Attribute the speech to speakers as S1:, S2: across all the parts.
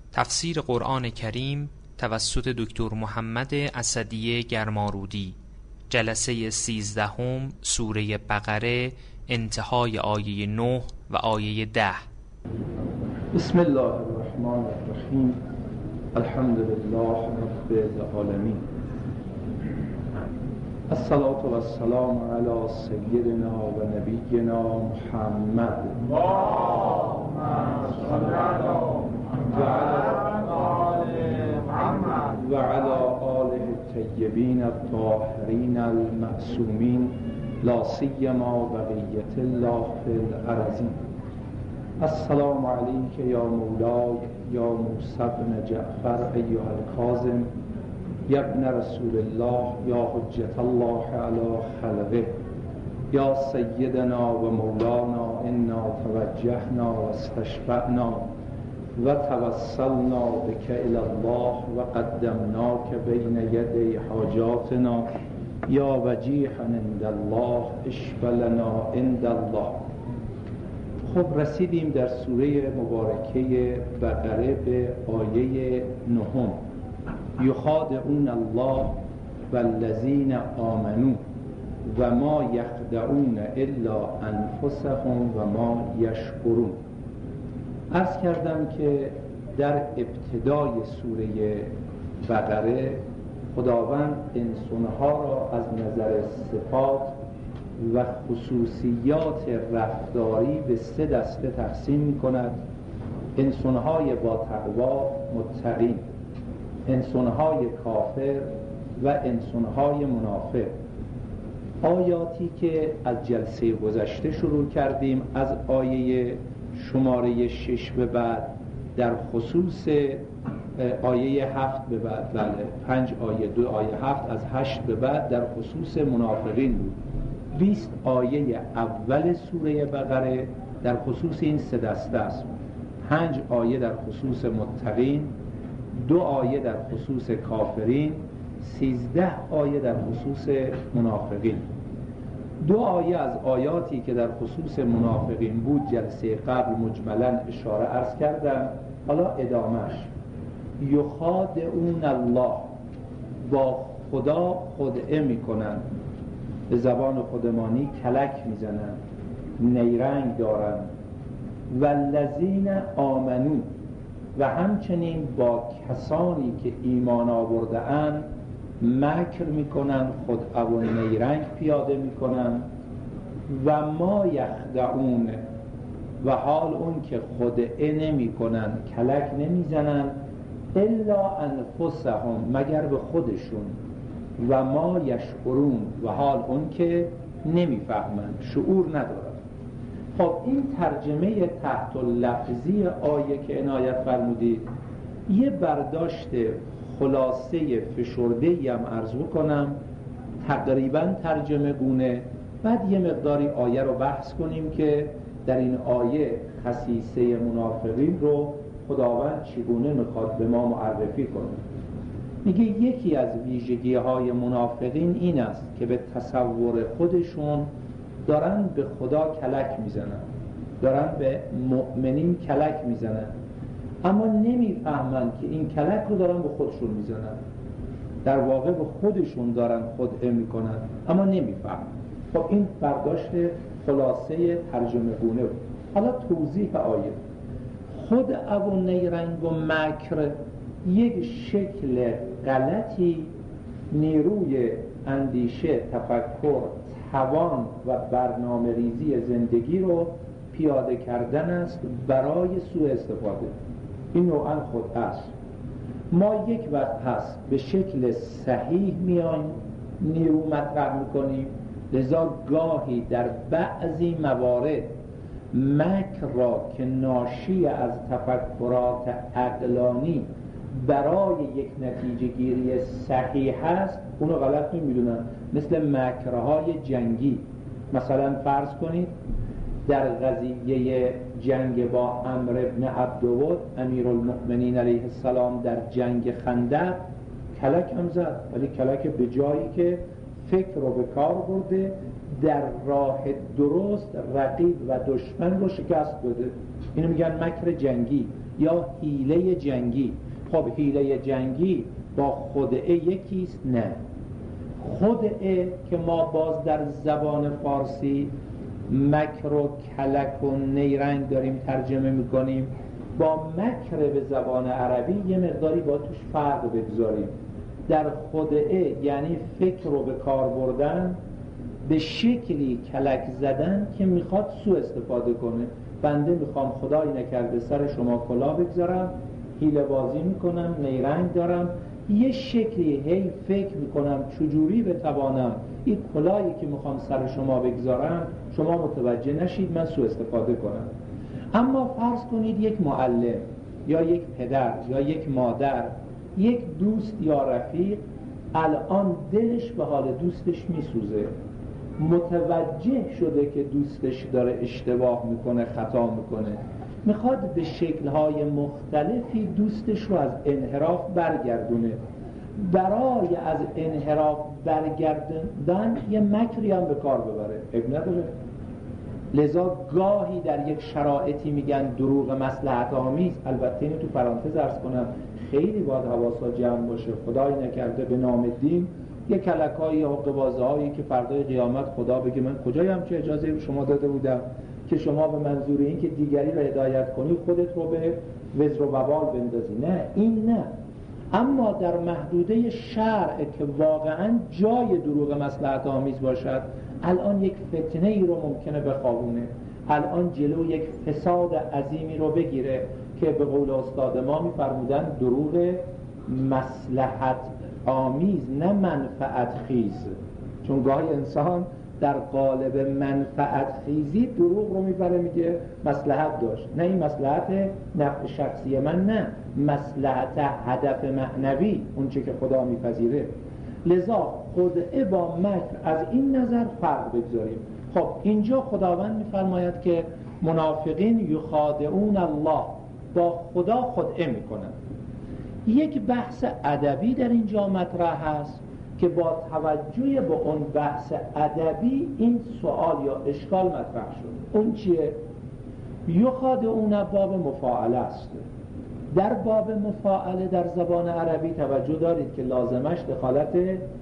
S1: تفسیر قرآن کریم توسط دکتر محمد اسدی گرمارودی، جلسه 13 سوره بقره، انتهای آیه 9 و آیه 10.
S2: بسم الله الرحمن الرحیم. الحمد لله رب العالمین. الصلاة و السلام علی سیدنا و نبینا محمد و علی آله الطیبین الطاهرین المعصومین، لا سیما بقیة الله فی الارضین. السلام علیک یا مولای یا موسی بن جعفر ایها الکاظم، یا ابن رسول الله، یا حجت الله علی خلقه، یا سیدنا و مولانا، انا توجهنا و استشفعنا و توسلنا بک الی الله و قدمناک بین یدی حاجاتنا، یا وجیحا عند الله اشفع لنا عند الله. خب رسیدیم در سوره مبارکه بقره به آیه 9. یخادعون الله والذین آمنوا و ما یخدعون الا انفسهم و ما یشعرون. عرض کردم که در ابتدای سوره بقره خداوند انسانها را از نظر صفات و خصوصیات رفتاری به 3 دسته تقسیم می کند: انسانهای با تقوا متقین، انسانهای کافر و انسانهای منافق. آیاتی که از جلسه گذشته شروع کردیم از آیه شماره 6 به بعد در خصوص آیه 7 به بعد، بله 5 آیه 2 آیه 7 از 8 به بعد در خصوص منافقین بود. 20 آیه اول سوره بقره در خصوص این 3 دسته است. 5 آیه در خصوص متقین، 2 آیه در خصوص کافرین، 13 آیه در خصوص منافقین. 2 آیه از آیاتی که در خصوص منافقین بود جلسه قبل مجملا اشاره عرض کردم. حالا ادامش: یخادعون الله، با خدا خدعه میکنن، به زبان خودمانی کلک میزنن، نیرنگ دارن. والذین آمنو، و همچنین با کسانی که ایمان آورده اند مکر میکنن، خدعه و نیرنگ پیاده میکنن. و ما یخدعون، و حال اون که خدعه نمی کنن، کلک نمیزنن، الا انفسهم، مگر به خودشون. و ما یشعرون، و حال اون که نمیفهمن، شعور ندارن. خب این ترجمه تحت لفظی آیه که عنایت فرمودید، یه برداشت خلاصه فشرده‌ای هم عرض کنم، تقریبا ترجمه گونه. بعد یه مقداری آیه رو بحث کنیم که در این آیه خصیصه منافقین رو خداوند چگونه میخواد به ما معرفی کنه. میگه یکی از ویژگی‌های منافقین این است که به تصور خودشون دارن به خدا کلک میزنن، دارن به مؤمنین کلک میزنن، اما نمیفهمن که این کلک رو دارن به خودشون میزنن. در واقع به خودشون دارن خدعه میکنن اما نمیفهمن. خب این برداشت خلاصه ترجمه گونه بود. حالا توضیح آیه: خدعه و نیرنگ و مکر یک شکل غلطی نیروی اندیشه، تفکر، توان و برنامه ریزی زندگی رو پیاده کردن است برای سوء استفاده. این نوعاً خدعه است. ما یک وقت هست به شکل صحیح میایم نیرو مطرح میکنیم، لذا گاهی در بعضی موارد مکر را که ناشی از تفکرات عقلانی برای یک نتیجه گیری صحیح هست اونو غلط میدونن. مثل مکرهای جنگی، مثلا فرض کنید در قضیه جنگ با عمرو بن عبدود، امیرالمؤمنین علیه السلام در جنگ خندق کلک هم زد، ولی کلک به جایی که فکر رو به کار برده، در راه درست رقیب و دشمن رو شکست بده. اینو میگن مکر جنگی. یا حیله جنگی. خب حیله جنگی با خدعه یکیست؟ نه. خدعه که ما باز در زبان فارسی مکر و کلک و نیرنگ داریم ترجمه میکنیم، با مکر به زبان عربی یه مقداری با توش فرق بگذاریم. در خدعه یعنی فکر رو به کار بردن، به شکلی کلک زدن که میخواد سوء استفاده کنه. بنده میخوام خدایی نکرده سر شما کلاه بگذارم، حیله بازی میکنم، نیرنگ دارم، یه شکلی هی فکر میکنم چجوری بتوانم این کلاهی که میخوام سر شما بگذارم شما متوجه نشید، من سوء استفاده کنم. اما فرض کنید یک معلم یا یک پدر یا یک مادر، یک دوست یا رفیق الان دلش به حال دوستش میسوزه، متوجه شده که دوستش داره اشتباه میکنه، خطا میکنه، میخواد به شکل‌های مختلفی دوستش رو از انحراف برگردونه. برای از انحراف برگردوندن یه مکری هم به کار ببره، اب نداره. لذا گاهی در یک شرایطی میگن دروغ مصلحت آمیز. البته اینو تو پرانتز عرض کنم، خیلی باید حواسا جمع باشه. خدایی نکرده به نام دین یه کلکایی یا حقه‌بازهایی که فردای قیامت خدا بگه من کجای همچه اجازه رو شما داده بودم که شما به منظور این که دیگری رو هدایت کنی خودت رو به وزر و وبال بندازی. نه، این نه. اما در محدوده شرع که واقعا جای دروغ مصلحت آمیز باشد، الان یک فتنه ای رو ممکنه بخوابونه، الان جلو یک فساد عظیمی رو بگیره که به قول استاد ما می‌فرمودن دروغ مصلحت آمیز نه منفعت خیز. چون گاهی انسان در قالب منفعت خیزی دروغ رو میبره، میگه مصلحت داشت، نه این مصلحت نفع شخصی من، نه مصلحت هدف معنوی، اون چه که خدا میپذیره. لذا خدعه با مکر از این نظر فرق بگذاریم. خب اینجا خداوند میفرماید که منافقین یخادعون الله، با خدا خدعه میکنن. یک بحث ادبی در اینجا مطرح هست که با توجه به اون بحث ادبی این سوال یا اشکال مطرح شد. اون چیه؟ یخادعون باب مفاعله است. در باب مفاعله در زبان عربی توجه دارید که لازمش دخالت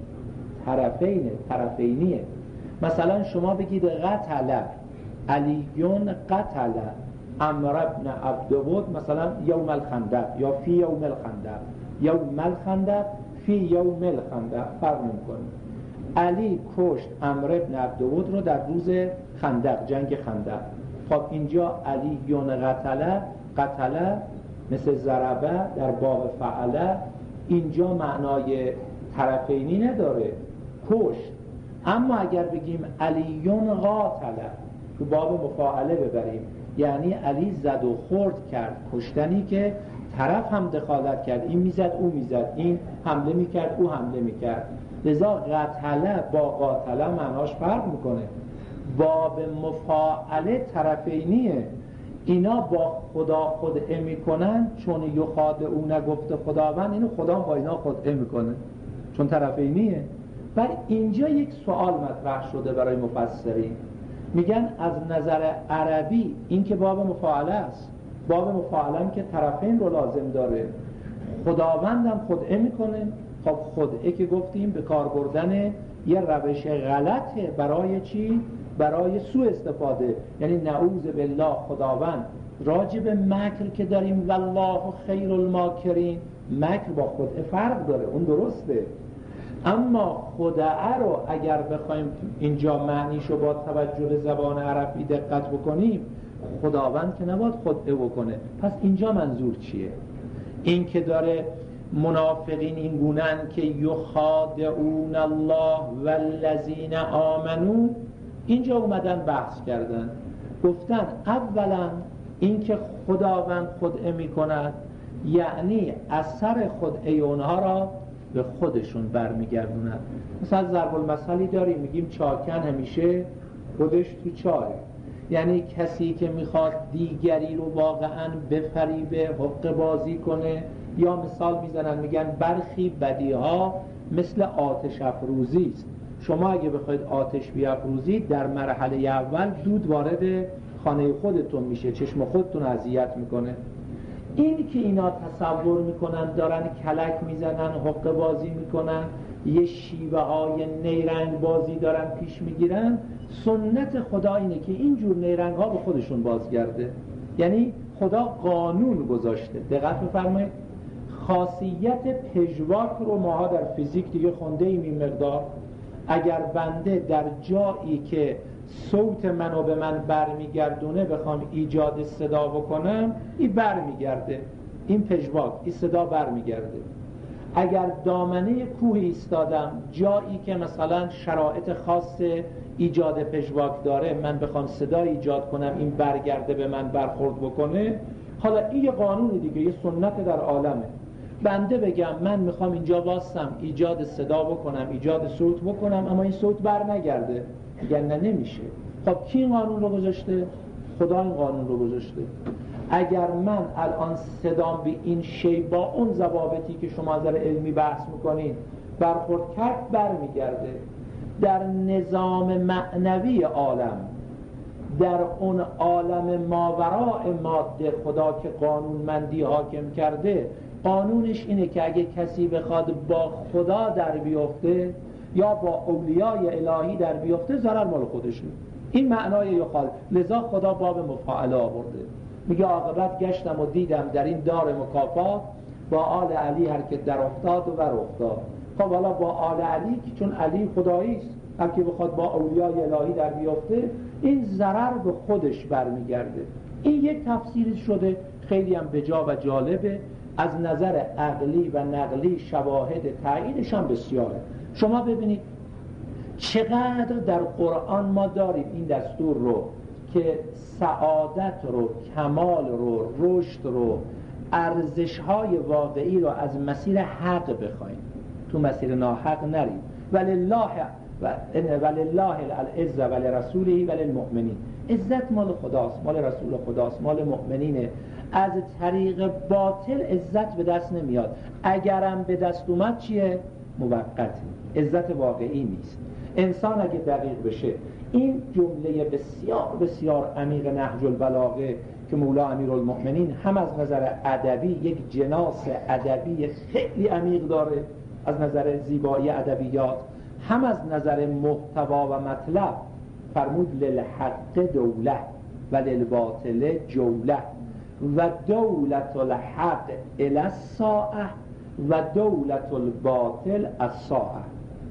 S2: طرفینیه. مثلا شما بگید قتل علیون قتل عمرو بن عبدود مثلا یوم الخندق یا فی یوم الخندق، یوم الخندق فی یوم الخندق فرق می‌کنه. علی کشت عمرو بن عبدود رو در روز خندق، جنگ خندق. خب اینجا علیون قتل مثل ضربه در باب فعله، اینجا معنای طرفینی نداره، کشت. اما اگر بگیم علیون قاتل تو باب مفاعله ببریم، یعنی علی زد و خورد کرد، کشتنی که طرف هم دخالت کرد، این میزد او میزد، این حمله میکرد او حمله میکرد. لذا قتله با قاتله معناش فرق میکنه. باب مفاعله طرفینیه. اینا با خدا خدعه میکنن، چون یخادعون گفته خداوند، اینو خدا با اینا خدعه میکنه چون طرفینیه. ولی اینجا یک سوال مطرح شده برای مفسرین، میگن از نظر عربی این که باب مفاعله است، باب مفاعله هم که طرفین رو لازم داره، خداوند هم خدعه میکنه. خب خدعه که گفتیم به کار بردن یه روش غلطه. برای چی؟ برای سوء استفاده. یعنی نعوذ بالله خداوند راجب مکر که داریم والله خیر الماکرین، مکر با خدعه فرق داره، اون درسته. اما خدعه رو اگر بخوایم اینجا معنیشو با توجه به زبان عربی دقت بکنیم، خداوند که نباید خدعه بکنه. پس اینجا منظور چیه؟ این که داره منافقین این گونن که یخادعون الله والذین آمنون، اینجا اومدن بحث کردن، گفتن اولا این که خداوند خدعه میکند یعنی اثر خدعه اونها را به خودشون برمیگردوند. مثلا ضرب المثلی داریم، میگیم چاکن همیشه خودش تو چاه. یعنی کسی که میخواد دیگری رو واقعا بفریبه، حقه بازی کنه، یا مثال میزنن میگن برخی بدیها مثل آتش افروزی است. شما اگه بخواید آتش بیافروزید، در مرحله اول دود وارد خانه خودتون میشه، چشم خودتون اذیت میکنه. این که اینا تصور میکنن دارن کلک میزنن، حقه بازی میکنن، یه شیوه های نیرنگ بازی دارن پیش میگیرن، سنت خدا اینه که اینجور نیرنگ ها به خودشون بازگرده. یعنی خدا قانون گذاشته. دقت بفرمایید، خاصیت پژواک رو ماها در فیزیک دیگه خونده ایم این مقدار. اگر بنده در جایی که صوت منو به من برمیگردونه بخوام ایجاد صدا بکنم، این برمیگرده، این پژواک، این صدا برمیگرده. اگر دامنه کوه ایستادم جایی که مثلا شرایط خاص ایجاد پژواک داره، من بخوام صدا ایجاد کنم این برگرده به من برخورد بکنه. حالا این یه قانون دیگه، یه سنت در عالمه. بنده بگم من میخوام اینجا واسم ایجاد صدا بکنم، ایجاد صوت بکنم، اما این صوت بر نگرده، میگن نه نمیشه. خب کی این قانون رو گذاشته؟ خدا این قانون رو گذاشته. اگر من الان صدام به این شی با اون ضوابطی که شما از نظر علمی بحث میکنین برخورد کرد، برمیگرده. در نظام معنوی عالم، در اون عالم ماوراء ماده، خدا که قانونمندی حاکم کرده، قانونش اینه که اگه کسی بخواد با خدا در بیفته یا با اولیای الهی در بیفته، ضرر مال خودشه. این معنای یخال. لذا خدا باب مفاعله آورده، میگه عاقبت گشتم و دیدم در این دار مکافات، با آل علی هر که در افتاد و بر افتاد. خب حالا با آل علی که چون علی خداییست، هر که بخواد با اولیای الهی در بیفته، این ضرر به خودش برمیگرده. این یک تفسیر شده، خیلی هم بجا و جالبه. از نظر عقلی و نقلی شواهد تاییدش هم بسیاره. شما ببینید چقدر در قرآن ما داریم این دستور رو که سعادت رو، کمال رو، رشد رو، ارزش‌های واقعی رو از مسیر حق بخوایم، تو مسیر ناحق نریم. ولله العزة ولرسوله وللمؤمنین. عزت مال خداست، مال رسول خداست، مال مؤمنینه. از طریق باطل عزت به دست نمیاد. اگرم به دست اومد چیه؟ موقته، عزت واقعی نیست. انسان اگه دقیق بشه، این جمله بسیار بسیار عمیق نهج البلاغه که مولا امیرالمؤمنین هم از نظر ادبی یک جناس ادبی خیلی عمیق داره، از نظر زیبایی ادبیات، هم از نظر محتوا و مطلب. فرمود للحق دوله و للباطل جوله و دولت الحق الی الساعه و دولت الباطل الساعه.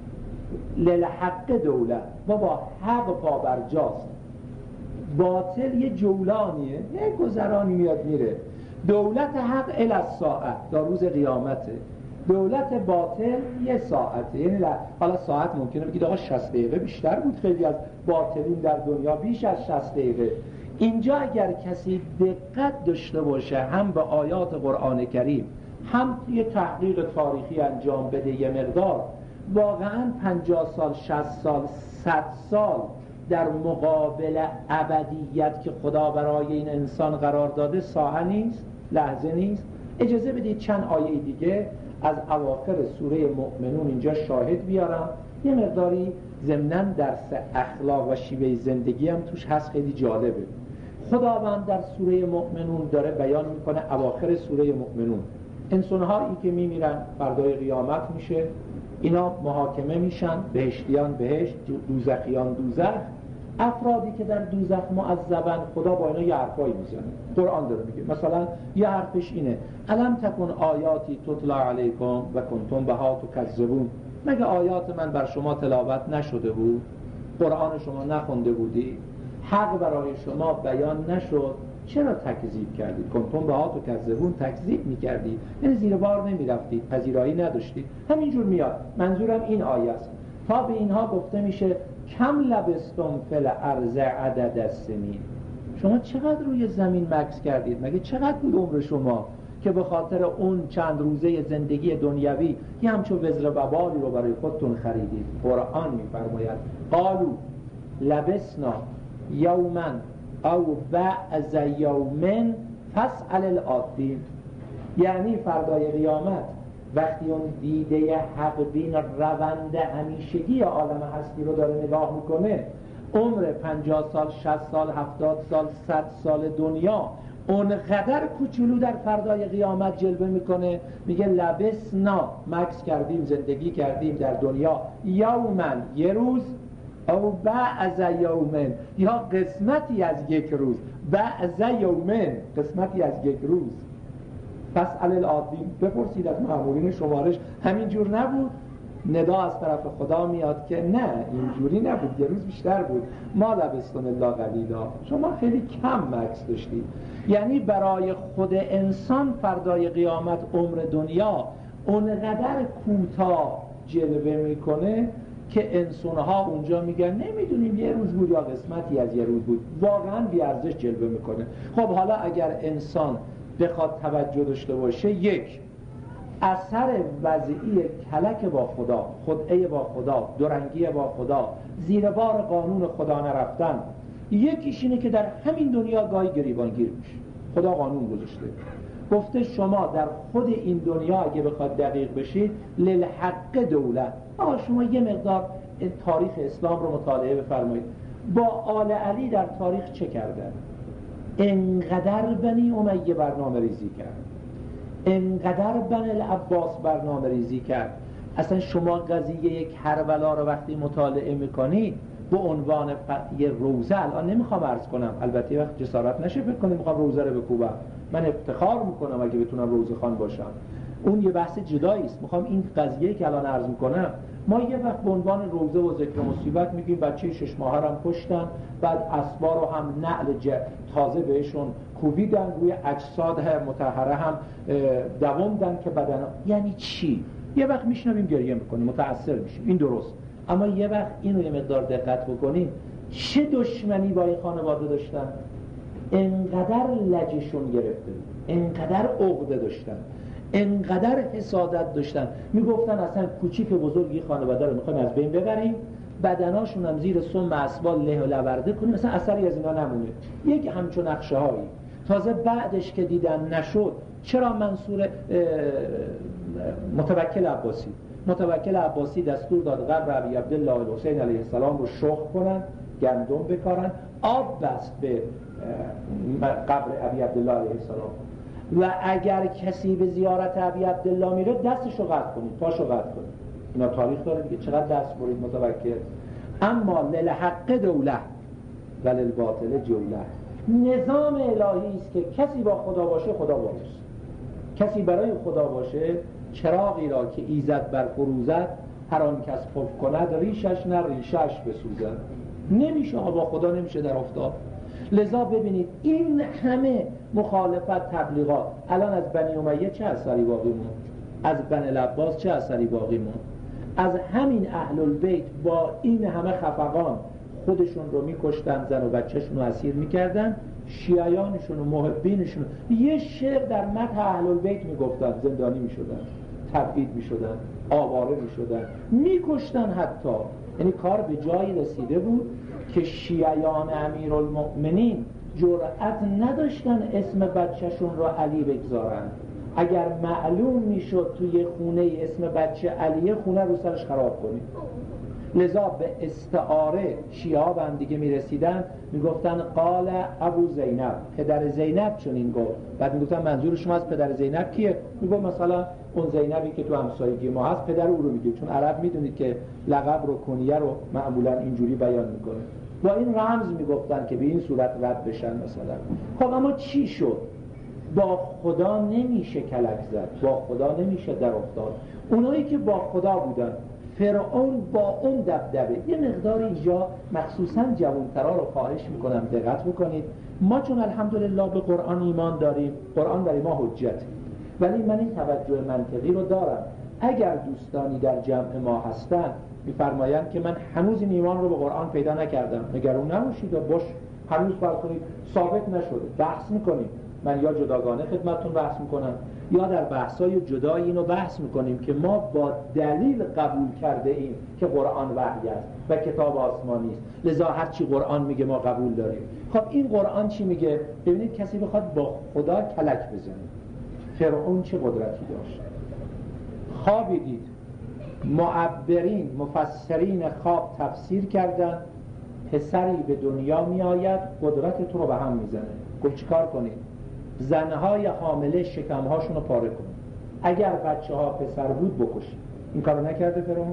S2: للحق دوله، با حق پابرجاست، باطل یه جولانیه، یه گذرانی میاد میره. دولت حق الی الساعه، تا روز قیامته. دولت باطل یه ساعته، یعنی حالا ساعت ممکنه بگید آقا 60 دقیقه بیشتر بود، خیلی از باطلین در دنیا بیش از 60 دقیقه. اینجا اگر کسی دقت داشته باشه هم به آیات قرآن کریم، هم یه تحقیق تاریخی انجام بده یه مقدار، واقعا 50 سال، 60 سال، 100 سال در مقابل ابدیت که خدا برای این انسان قرار داده ساعه نیست، لحظه نیست. اجازه بدید چند آیه دیگه از اواخر سوره مؤمنون اینجا شاهد بیارم. یه مقداری ضمناً درس اخلاق و شیوه زندگی هم توش هست، خیلی جالبه. خداوند در سوره مؤمنون داره بیان میکنه، اواخر سوره مؤمنون، انسان‌هایی که میمیرن فردای قیامت میشه، اینا محاکمه میشن، بهشتیان بهشت، دوزخیان دوزخ. افرادی که در دوزخ معذبن، خدا با اینا یه حرفایی میزنه. قرآن داره میگه، مثلا یه حرفش اینه: الم تکن آیاتی تتلا علیکم و کنتم بها تکذبون. مگه آیات من بر شما تلاوت نشده بود؟ قرآن شما نخونده بودی؟ حق برای شما بیان نشد؟ چرا تکذیب کردید؟ کنتم بها تکذبون، تکذیب میکردید، یعنی زیر بار نمیرفتید، پذیرایی نداشتید. همینجور میاد. منظورم این آیه است. تا به اینها گفته میشه کم لبستم فی الارض عدد السنین. شما چقدر روی زمین مکث کردید؟ مگه چقدر بود عمر شما که به خاطر اون چند روزه زندگی دنیوی یه همچون وزر وبالی رو برای خودتون خریدید؟ قرآن میفرماید قالوا لبسنا یوما او بعض یوم فاسأل العادین. یعنی فردای قیامت وقتی اون دیده حق بین روند همیشگی عالم هستی رو داره نگاه میکنه، عمر 50 سال، 60 سال، 70 سال، 100 سال دنیا، اونقدر کوچولو در فردای قیامت جلوه میکنه، میگه لبسنا، مکس کردیم، زندگی کردیم در دنیا، یومن، یه روز، او بعض یومن، یا قسمتی از یک روز، بعض یومن، قسمتی از یک روز. پس علیل عادیم، بپرسید از مأمورین شمارش، همینجور نبود؟ ندا از طرف خدا میاد که نه اینجوری نبود، یه روز بیشتر بود. ما لبستون الله قلیلا، شما خیلی کم مکس داشتید. یعنی برای خود انسان فردای قیامت عمر دنیا اونقدر کوتاه جلوه میکنه که انسانها اونجا میگن نمیدونیم یه روز بود یا قسمتی از یه روز بود، واقعا بیارزش جلوه میکنه. خب حالا اگر انسان بخواد توجه داشته باشه، یک، اثر وضعی کلک با خدا، خدعه با خدا، دورنگی با خدا، زیر بار قانون خدا نرفتن، یکیش اینه که در همین دنیا گاهی گریبانگیر میشه. خدا قانون گذاشته، گفته شما در خود این دنیا اگه بخواد دقیق بشید، للحق دولت. شما یه مقدار تاریخ اسلام رو مطالعه بفرمایید. با آل علی در تاریخ چه کردن؟ انقدر بنی امیه برنامه ریزی کرد، انقدر بنی العباس برنامه ریزی کرد. اصلا شما قضیه کربلا رو وقتی مطالعه میکنید به عنوان یه روزه، الان نمیخوام عرض کنم، البته وقت جسارت نشه فکر کنید میخوام روزه رو بکوبم، من افتخار میکنم اگه بتونم روزه خوان باشم، اون یه بحث جدایی است. میخوام این قضیه که الان عرض میکنم، ما یه وقت به عنوان روزه و ذکر مصیبت میگیم بچه 6 ماهه رو هم کشتن، بعد اسبا رو هم نعل تازه بهشون کوبیدن، روی اجساد مطهره هم دووندن که بدن، یعنی چی؟ یه وقت میشنویم گریه میکنیم، متأثر میشیم، این درست. اما یه وقت اینو یه مقدار دقت بکنیم، چه دشمنی با این خانواده داشتن؟ انقدر لجشون گرفته، انقدر عقده داشتن، انقدر حسادت داشتن، میگفتن اصلا کوچیک بزرگی خانواده رو میخوایم از بین ببریم، بدناشون هم زیر سم اسبال له و لورده کنیم، مثلا اثری از اینا نمونه. یک همچون نقشه هایی. تازه بعدش که دیدن نشد، چرا منصور متوکل عباسی دستور داد قبر ابی عبدالله الحسین علیه السلام رو شخم کنن، گندم بکارن، آب بست به قبر ابی عبدالله علیه السلام، و اگر کسی به زیارت ابی عبدالله میره دستشو قطع کنید، پاشو قطع کنید. اینا تاریخ داره دیگه، چقدر دست برید متوکل. اما للحق دوله و للباطل جوله. نظام الهی است که کسی با خدا باشه خدا باشه، کسی برای خدا باشه چراغی را که ایزد بر فروزد، هر آن کس خف کند ریشش نه ریشش بسوزد. نمیشه با خدا نمیشه در آفتاب. لذا ببینید این همه مخالفت تبلیغات، الان از بنی امیه چه اثری باقی موند؟ از بنی العباس چه اثری باقی موند؟ از همین اهل البیت با این همه خفقان خودشون رو میکشتن، زن و بچهشون رو اسیر میکردن، شیعیانشون و محبینشون یه شعر در مدح اهل البیت میگفتن، زندانی میشدن، تبعید میشدن، آواره میشدن، میکشتن حتی. یعنی کار به جایی رسیده بود که شیعیان امیرالمؤمنین جرأت نداشتن اسم بچهشون رو علی بگذارن. اگر معلوم میشد توی خونه اسم بچه علیه، خونه رو سرش خراب کنید. لذا به استعاره شیعه به هم دیگه میرسیدن، میگفتن قال ابو زینب، پدر زینب چنین گفت. بعد میگفتن منظور شما از پدر زینب کیه؟ میگفت مثلا اون زینبی که تو همسایگی ما هست، پدر او رو میگه، چون عرب میدونید که لقب رو کنیه رو معمولا اینجوری بیان میکنه. با این رمز میگفتن که به این صورت رد بشن مثلا. خب اما چی شد؟ با خدا نمیشه کلک زد، با خدا نمیشه در افتاد. اونایی که با خدا بودن، فرعون با اون دبدبه، یه مقدار اینجا مخصوصا جوانترا رو خواهش میکنم دقت بکنید. ما چون الحمدلله به قرآن ایمان داریم، قرآن برای ما حجت، ولی من این توجه منطقی رو دارم. اگر دوستانی در جمع ما هستن میفرمایند که من هنوز این ایمان رو به قرآن پیدا نکردم، نگران نباشید و باش، هنوز فرض کنید ثابت نشده، بحث میکنیم. من یا جداگانه خدمتتون بحث میکنم یا در بحثای جدایی اینو بحث میکنیم که ما با دلیل قبول کرده ایم که قرآن وحی است و کتاب آسمانی است، لذا هر چی قرآن میگه ما قبول داریم. خب این قرآن چی میگه؟ ببینید کسی بخواد با خدا کلک بزنه، فرعون چه قدرتی داشت؟ خوابی دید، معبرین مفسرین خواب تفسیر کردن، پسری به دنیا میآید قدرت تو رو به هم میزنه. گفت چیکار کنید؟ زنهای حامله شکمهاشون رو پاره کنه، اگر بچه ها پسر بود بکشید. این کارو نکرده فرعون؟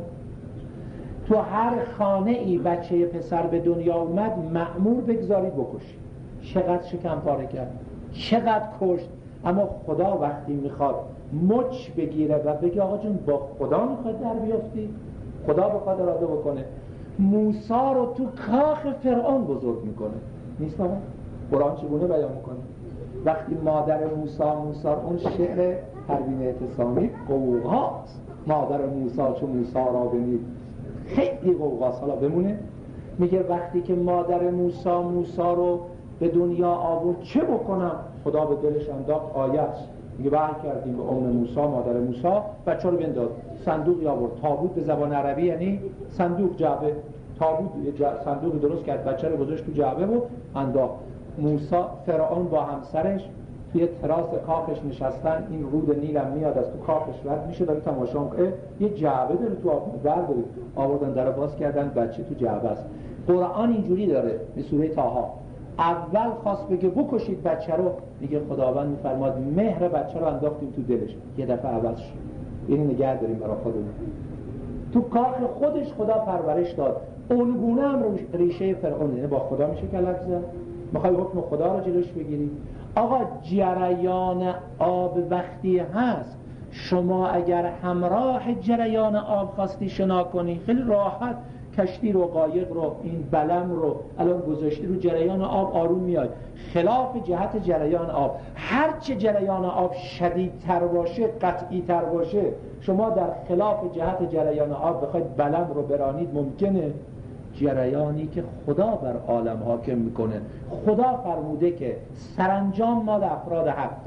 S2: تو هر خانه ای بچه پسر به دنیا اومد مأمور بگذارید بکشید. چقدر شکم پاره کرد، چقدر کشت. اما خدا وقتی میخواد مچ بگیره و بگه آقا جون با خدا میخواد در بیافتی، خدا بخواد اراده بکنه، موسی رو تو کاخ فرعون بزرگ میکنه. نیست آقا؟ قرآن چگونه بیان میکنه؟ وقتی مادر موسی اون شعر پروین اعتصامی قوقاست، مادر موسی چون موسی را بنید خیلی قوقاست. حالا بمونه، میگه وقتی که مادر موسی رو به دنیا آورد چه بکنم؟ خدا به دلش انداخت آیت، میگه وحی کردیم به ام موسی مادر موسی بچه رو بنداز. صندوقی آورد، تابوت به زبان عربی یعنی صندوق، جعبه، تابوت، صندوقی درست کرد، بچه رو گذاشت تو جعبه و انداخت. موسی فرعون با همسرش توی تراس کاخش نشستن، این رود نیل هم میاد از تو کاخش رد میشه، داره تماشا میکنه، یه جعبه داره تو آب برداره، آوردن در باز کردن، بچه تو جعبه است. قرآن اینجوری داره به سوره طه، اول خواست بگه بکشید بچه رو، میگه خداوند میفرماد مهر بچه رو انداختیم تو دلش، یه دفعه عوض شد. اینو نگه داریم برای خودمون. تو کاخ خودش خدا پرورش داد. اونگونه هم ریشه فرعون، یعنی با خدا میشه کلک زد. میخوای حکم خدا رو جلوش بگیری؟ آقا جریان آب وقتی هست، شما اگر همراه جریان آب خواستی شنا کنی، خیلی راحت کشتی رو، قایق رو، این بلم رو الان گذاشتی رو جریان آب، آروم میاد. خلاف جهت جریان آب، هرچه جریان آب شدیدتر باشه، قطعی تر باشه، شما در خلاف جهت جریان آب بخواید بلم رو برانید ممکنه. جریانی که خدا بر عالم حاکم میکنه، خدا فرموده که سرانجام مال افراد حقه.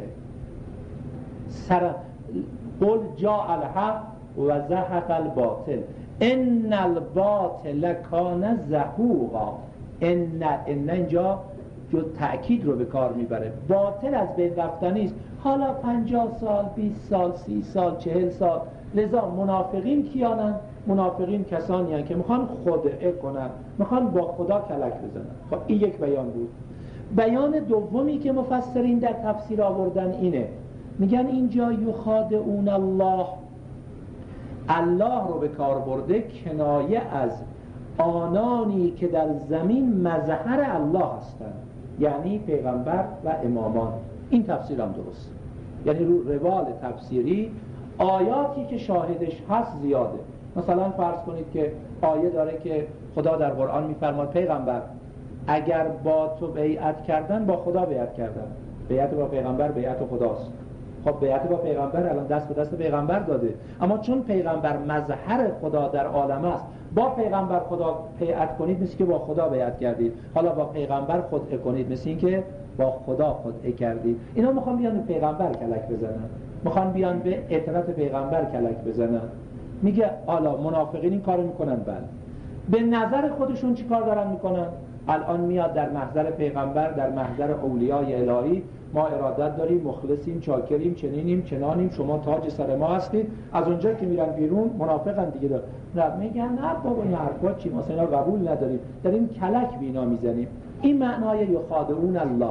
S2: قل جاء الحق و زهق الباطل ان الباطل کان زهوقا. ان اینجا جو تأکید رو به کار میبره، باطل از بین رفتنی است. حالا 50 سال، 20 سال، 30 سال، 40 سال. لذا منافقین کیانن؟ منافقین کسانی هستند که میخوان خدعه کنن، میخوان با خدا کلک بزنن. خب این یک بیان بود. بیان دومی که مفسرین در تفسیر آوردن اینه، میگن اینجا یخادعون الله رو به کار برده کنایه از آنانی که در زمین مظهر الله هستند، یعنی پیغمبر و امامان. این تفسیر هم درست، یعنی رو روال تفسیری آیاتی که شاهدش هست زیاده. مثلا فرض کنید که آیه داره که خدا در قرآن میفرماد پیغمبر اگر با تو بیعت کردن با خدا بیعت کردن، بیعت با پیغمبر بیعت خداست. خب بیعت با پیغمبر الان دست به دست پیغمبر داده، اما چون پیغمبر مظهر خدا در عالم است، با پیغمبر خدا بیعت کنید مثل که با خدا بیعت کردید. حالا با پیغمبر خدعه کنید مثل این که با خدا خدعه کردید. اینا میخوان بیان به پیغمبر کلک بزنن، میخوان بیان به اطاعت پیغمبر کلک بزنن. میگه حالا منافقین این کارو میکنن، بله. به نظر خودشون چی کار دارن میکنن؟ الان میاد در محضر پیغمبر، در محضر اولیای الهی، ما ارادت داریم، مخلصیم، چاکریم، چنینیم، چنانیم، شما تاج سر ما هستید. از اونجا که میرن بیرون منافقن دیگه دارن میگن نه بابا این حرفا چی، ما اینا قبول نداریم، داریم کلک بینا میزنیم. این معنای یخادعون الله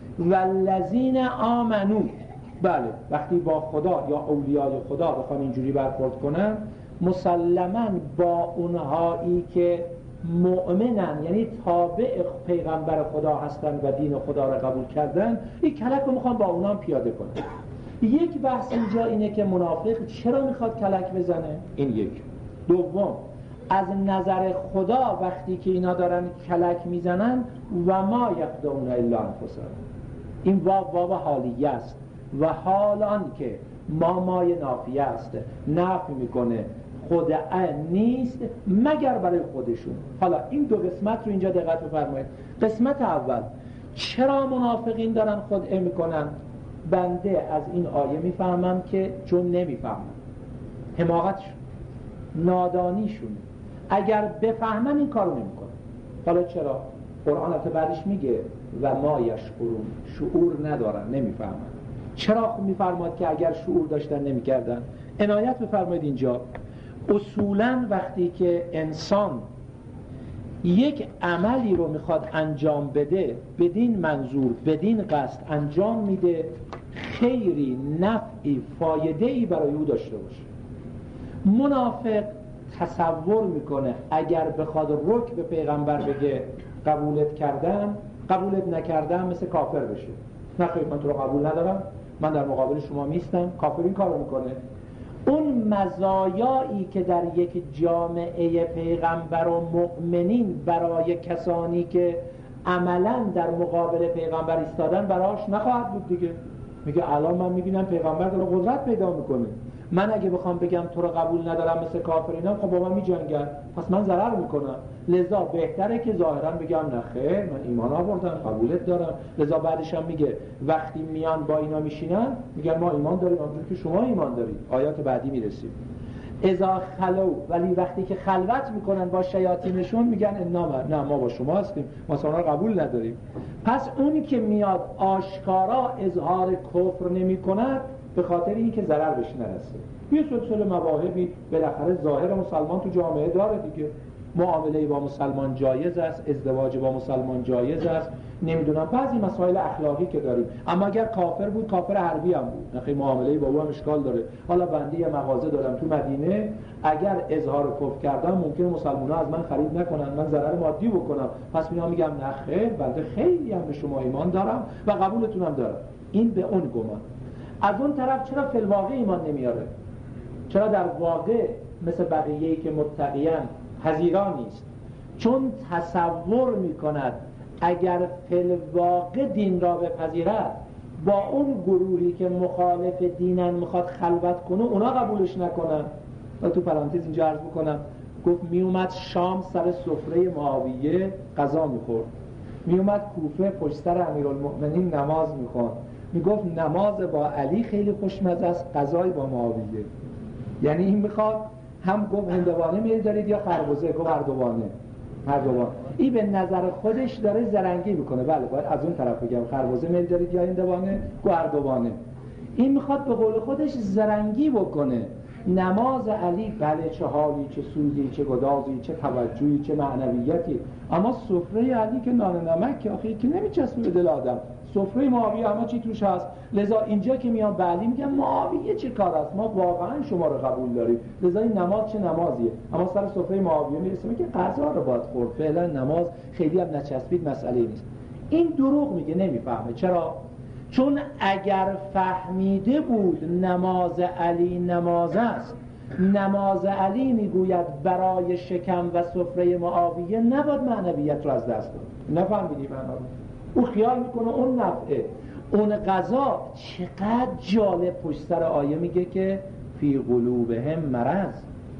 S2: والذین آمنو. بله وقتی با خدا یا اولیای خدا بخوان اینجوری برخورد کنن، مسلماً با اونهایی که مؤمنن، یعنی تابع پیغمبر خدا هستن و دین خدا را قبول کردن، این کلک رو میخوان با اونها پیاده کنن. یک بحث اینجا اینه که منافق چرا میخواد کلک بزنه؟ این یک. دوم، از نظر خدا وقتی که اینا دارن کلک میزنن و ما یخدعون الا انفسهم، این واو حالیه است و حال آن که مای نافیه است، نفی میکنه، خدعه نیست مگر برای خودشون. حالا این دو قسمت رو اینجا دقت بفرمایید. قسمت اول، چرا منافقین دارن خدعه میکنن؟ بنده از این آیه میفهمم که چون نمیفهمم، حماقتشون، نادانیشون. اگر بفهمن این کارو نمیکنن. حالا چرا؟ قرآن البته بعدش میگه و ما یشعرون، شعور ندارن، نمیفهمن. چرا میفرماد که اگر شعور داشتن نمیکردن؟ عنایت بفرمایید اینجا اصولاً وقتی که انسان یک عملی رو میخواد انجام بده، بدین منظور بدین قصد انجام میده، خیری، نفعی، فایده‌ای برای او داشته باشه. منافق تصور میکنه اگر بخواد رک به پیغمبر بگه قبولت کردم، قبولت نکردم مثل کافر بشه. نه خیلی من تو رو قبول ندارم، من در مقابل شما میستم. کافر این کارو میکنه. اون مزایایی که در یک جامعه پیغمبر و مؤمنین برای کسانی که عملاً در مقابل پیغمبر ایستادن براش نخواهد بود دیگه. میگه الان من میبینم پیغمبر داره قدرت پیدا میکنه، من اگه بخوام بگم تو رو قبول ندارم مثل کافرینم، خب با من میجنگن، پس من ضرر میکنم. لذا بهتره که ظاهرا بگم نه خیر من ایمان آوردم قبولت دارم. لذا بعدش هم میگه وقتی میان با اینا میشینن میگن ما ایمان داریم همونجوری که شما ایمان دارید. آیات بعدی میرسیم. اذا خلو، ولی وقتی که خلوت میکنن با شیاطینشون میگن نه ما با شما هستیم، ما شما رو قبول نداریم. پس اونی که میاد آشکارا اظهار کفر نمیکند به خاطر اینکه ضرر بهش نرسه. یه سلسله مواهبی بالاخره ظاهر مسلمان تو جامعه داره دیگه. معامله با مسلمان جایز است، ازدواج با مسلمان جایز است، نمیدونم بعضی مسائل اخلاقی که داریم. اما اگر کافر بود، کافر حربی هم بود، نخی معامله با او هم اشکال داره. حالا بنده یه مغازه دارم تو مدینه، اگر اظهار کفر کردم ممکنه مسلمان‌ها از من خرید نکنن، من ضرر مادی بکنم. پس میگم نه خیر بنده خیلی هم به شما ایمان دارم و قبولتون هم دارم. این به اون گمان. از اون طرف چرا فی الواقع ایمان نمیاره؟ چرا در واقع مثل بقیه‌ای که متقیان حذیران نیست؟ چون تصور میکند اگر فی الواقع دین را بپذیرد، با اون گروهی که مخالف دینن میخواد خلوت کنه اونا قبولش نکنن. و تو پرانتز اینجا عرض میکنم، گفت میومد شام سر سفره معاویه غذا میخورد، میومد کوفه پشت سر امیرالمؤمنین نماز میخوند، میگفت نماز با علی خیلی خوشمزه است، غذای با معاویه. یعنی این میخواد هم گفت هندوانه میل دارید یا خربزه، گفت هر دوانه. این به نظر خودش داره زرنگی میکنه. بله باید از اون طرف بگم خربزه میل دارید یا هندوانه، گفت هر دوانه. این میخواد به قول خودش زرنگی بکنه. نماز علی بله چه حالی، چه سودی، چه گدازی، چه توجهی، چه معنویتی، اما سفره علی که نان نمک که آخه که نمیچسبه به دل آدم. سفره معاویه همه چی توش هست. لذا اینجا که میان به علی میگن معاویه چه کار است، ما واقعا شما رو قبول داریم، لذا این نماز چه نمازیه. اما سر سفره معاویه میرسه میگه غذا رو باید خورد، فعلا نماز خیلی هم نچسبید، مسئله نیست. این دروغ میگه، نمیفهمه. چرا؟ چون اگر فهمیده بود نماز علی نماز است، نماز علی میگوید برای شکم و سفره معاویه نباید معنویت رو از دست داد. نفهمیدی معنا رو؟ او خیال میکنه اون نفعه، اون غذا. چقدر جالب پشت سر آیه میگه که فی قلوبهم مرض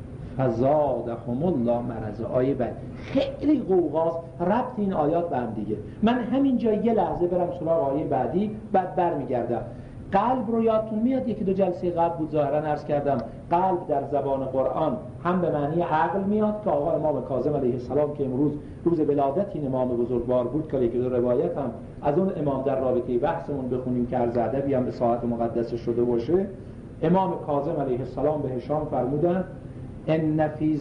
S2: فزادهم الله مرض. آیه بعد خیلی قوقاست، ربط این آیات به هم دیگه. من همینجا یه لحظه برم سراغ آیه بعدی، بعد برمیگردم. قلب رو یادتون میاد؟ یکی دو جلسه قبل بود ظاهرا عرض کردم قلب در زبان قرآن هم به معنی عقل میاد که آقا امام کاظم علیه السلام که امروز روز ولادت این امام بزرگوار بود که یکی دو روایت هم از اون امام در رابطه بحثمون بخونیم که عرض ادبی هم به ساعت مقدس شده باشه. امام کاظم علیه السلام به هشام فرمودن ان فی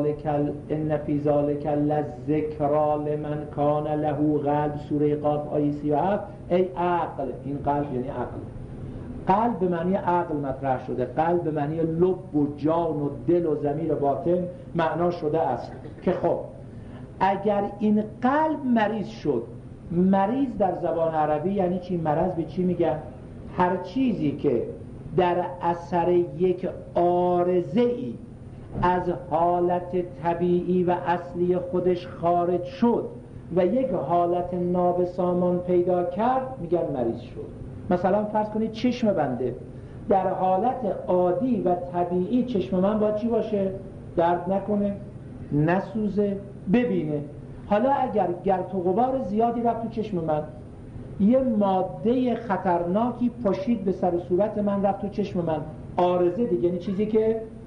S2: ذالک لذکری لمن کان له قلب، سوره قاف آیه 37. ای عقل، این قلب یعنی عقل. قلب به معنی عقل مطرح شده، قلب به معنی لب و جان و دل و ضمیر باطن معنا شده است که خب اگر این قلب مریض شد، مریض در زبان عربی یعنی چی؟ مرض به چی میگن؟ هر چیزی که در اثر یک عارضه‌ای از حالت طبیعی و اصلی خودش خارج شد و یک حالت نابسامان پیدا کرد میگن مریض شد. مثلا فرض کنید چشم بنده در حالت عادی و طبیعی چشم من باید چی باشه؟ درد نکنه، نسوزه، ببینه. حالا اگر گرد و غبار زیادی رفت تو چشم من، یه ماده خطرناکی پاشید به سر و صورت من رفت تو چشم من، عارضه دیگه، یعنی چیزی که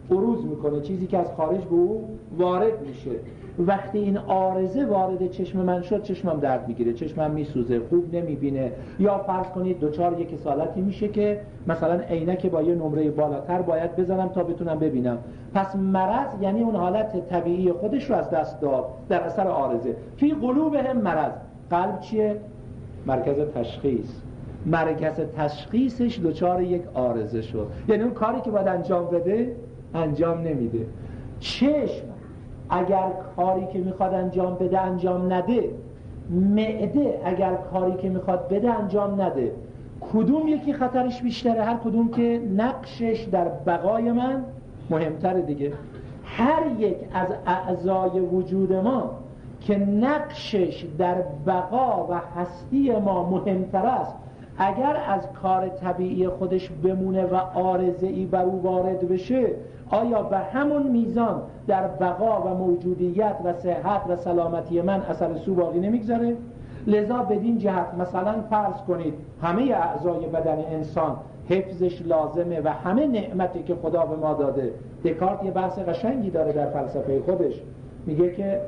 S2: عروض میکنه، چیزی که از خارج به او وارد میشه. وقتی این عارضه وارد چشم من شد، چشمم درد میگیره، چشمم میسوزه، خوب نمیبینه. یا فرض کنید دوچار یک کسالتی میشه که مثلا عینک با یه نمره بالاتر باید بزنم تا بتونم ببینم. پس مرض یعنی اون حالت طبیعی خودش رو از دست داد در اثر عارضه. فی قلوبهم مرض. قلب چیه؟ مرکز تشخیص. مرکز تشخیصش دوچار یک عارضه شد، یعنی اون کاری که باید انجام بده انجام نمیده. چشم اگر کاری که میخواد انجام بده انجام نده، معده اگر کاری که میخواد بده انجام نده، کدوم یکی خطرش بیشتره؟ هر کدوم که نقشش در بقای من مهمتره دیگه. هر یک از اعضای وجود ما که نقشش در بقا و هستی ما مهمتر است، اگر از کار طبیعی خودش بمونه و عارضه‌ای بر او وارد بشه، آیا به همون میزان در بقا و موجودیت و صحت و سلامتی من اثر سو باقی نمیگذاره؟ لذا بدین جهت مثلا فرض کنید همه اعضای بدن انسان حفظش لازمه و همه نعمتی که خدا به ما داده. دکارت یه بحث قشنگی داره در فلسفه خودش، میگه که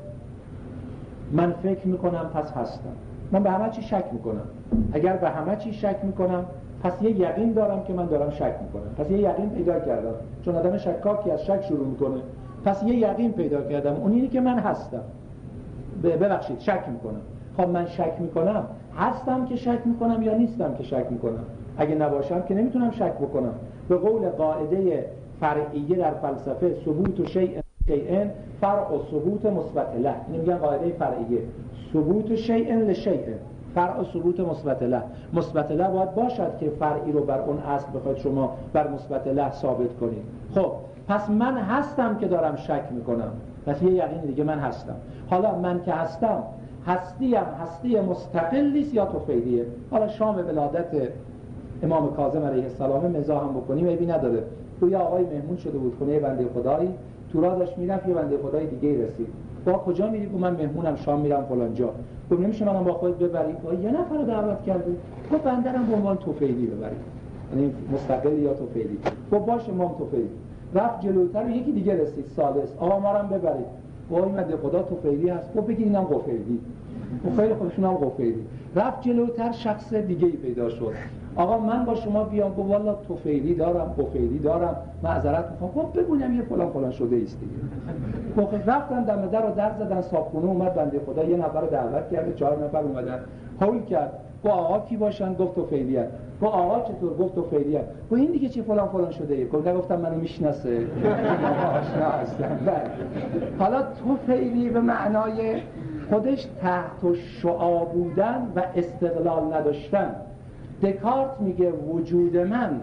S2: من فکر میکنم پس هستم. من به همه چی شک میکنم. اگر به همه چی شک میکنم پس یه یقین دارم که من دارم شک میکنم. پس یه یقین پیدا کردم، چون آدم شکاکی از شک شروع میکنه. پس یه یقین پیدا کردم، اون اینی که من هستم. ببخشید شک میکنم. خب من شک میکنم، هستم که شک میکنم یا نیستم که شک میکنم؟ اگه نباشم که نمیتونم شک بکنم. به قول قاعده فرعیه در فلسفه، ثبوت شیء فرع و ثبوت مثبت له. این میگن قاعده فرعیه، ثبوت شیء لشیء فرع و ثبوت مثبت له. مثبت له باید باشد که فرعی رو بر اون اصل بخواید شما بر مثبت له ثابت کنید. خب پس من هستم که دارم شک میکنم، پس یه یقین دیگه من هستم. حالا من که هستم، هستیم هستی مستقلیست یا طفیلیه؟ حالا شام ولادت امام کاظم علیه السلام مزاح هم بکنیم عیبی نداره. تو یه آقای مهمون شده بود خونه بنده خدایی، تو راه داشت میرفت، یه بنده خدای دیگه رسید. با کجا میری؟ گفت من مهمونم، شام میرم فلان جا. گفت نمیشه منم با خودت ببری؟ گفت یه نفر رو دعوت کردی. گفت بندرم به عنوان طفیلی ببری، یعنی مستقل یا طفیلی. گفت باشه امام طفیلی. رفت جلوتر و یکی دیگه رسید ثالث، آقا ما رو هم ببرید. وای بنده خدا طفیلی هست. گفت بگید اینم قفیلی. گفت خیلی خودشون هم قفیلی. رفت جلوتر شخص دیگه ای پیدا شد، آقا من با شما بیام؟ گفت والا طفیلی دارم، قفیلی دارم، معذرت میخوام. گفت بگونم یه فلان فلان شده است دیگه. گفت رفتن دم در رو در زدن، صاحبخونه اومد بنده خدا یه نفر رو دعوت کرده، 4 نفر اومدن، هول کرد. گفت آقا کی باشن؟ گفت طفیلی هست. گفت آقا چطور؟ گفت طفیلی هست. گفت این دیگه چه فلان فلان شده ای؟ گفت نگفتم منو میشناسه؟ آشنا هستن. حالا طفیلی به معنای خودش تحت الشعاع بودن و استقلال نداشتن. دکارت میگه وجود من،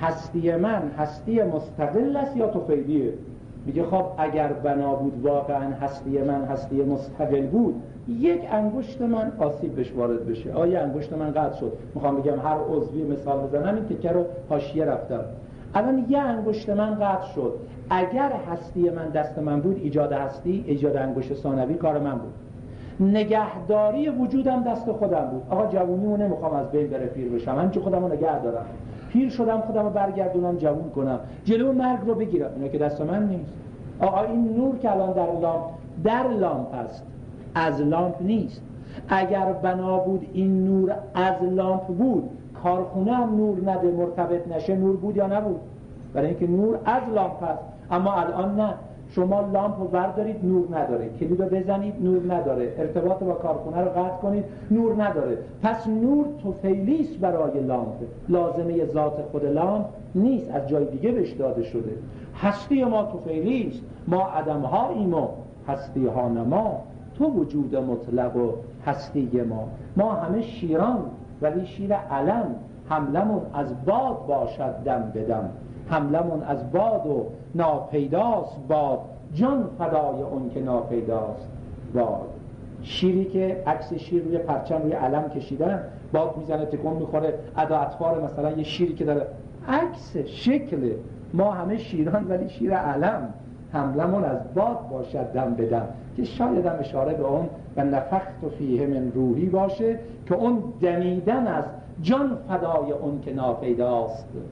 S2: هستی مستقل است یا طفیلیه؟ میگه خب اگر بنا بود واقعا هستی من هستی مستقل بود، یک انگشت من آسیب بهش وارد بشه. آیا انگشت من قطع شد، میخوام بگم هر عضوی مثال بزنم، این تکه رو حاشیه رفتم، الان یه انگشت من قطع شد، اگر هستی من دست من بود، ایجاد هستی، ایجاد انگشت ثانوی کار من بود. نگهداری وجودم دست خودم بود. آقا جوونیمو نمیخوام از بین بره، پیر بشم، همینجور خودمو نگه دارم. پیر شدم خودمو برگردونم جوون کنم، جلو مرگ رو بگیرم، اینا که دست من نیست. آقا این نور که الان در لامپ است، از لامپ نیست. اگر بنا بود این نور از لامپ بود، کارخونه هم نور نده، مرتبط نشه، نور بود یا نبود؟ برای اینکه نور از لامپ است. اما الان نه، شما لامپ رو بردارید نور نداره، کلید رو بزنید نور نداره، ارتباط با کارخونه رو قطع کنید نور نداره. پس نور طفیلی است برای لامپ، لازمه ذات خود لامپ نیست، از جای دیگه بهش داده شده. هستی ما طفیلی است، ما عدم هاییم و هستی ها نما، تو وجود مطلق و هستی ما همه شیران ولی شیر علم، حملمون از باد باشد دم بدم، حملمون از باد و ناپیداست باد، جان فدای اون که ناپیداست باد. شیری که عکس شیر روی پرچم روی علم کشیدن، باد میزنه تکون میخوره، ادا اطفال مثلا یه شیری که داره عکس شکل، ما همه شیران ولی شیر علم، حملمون از باد باشد دم بدم، که شاید هم اشاره به اون و نفخت فیه من روحی باشه که اون دمیدن است، جان فدای اون که ناپیداست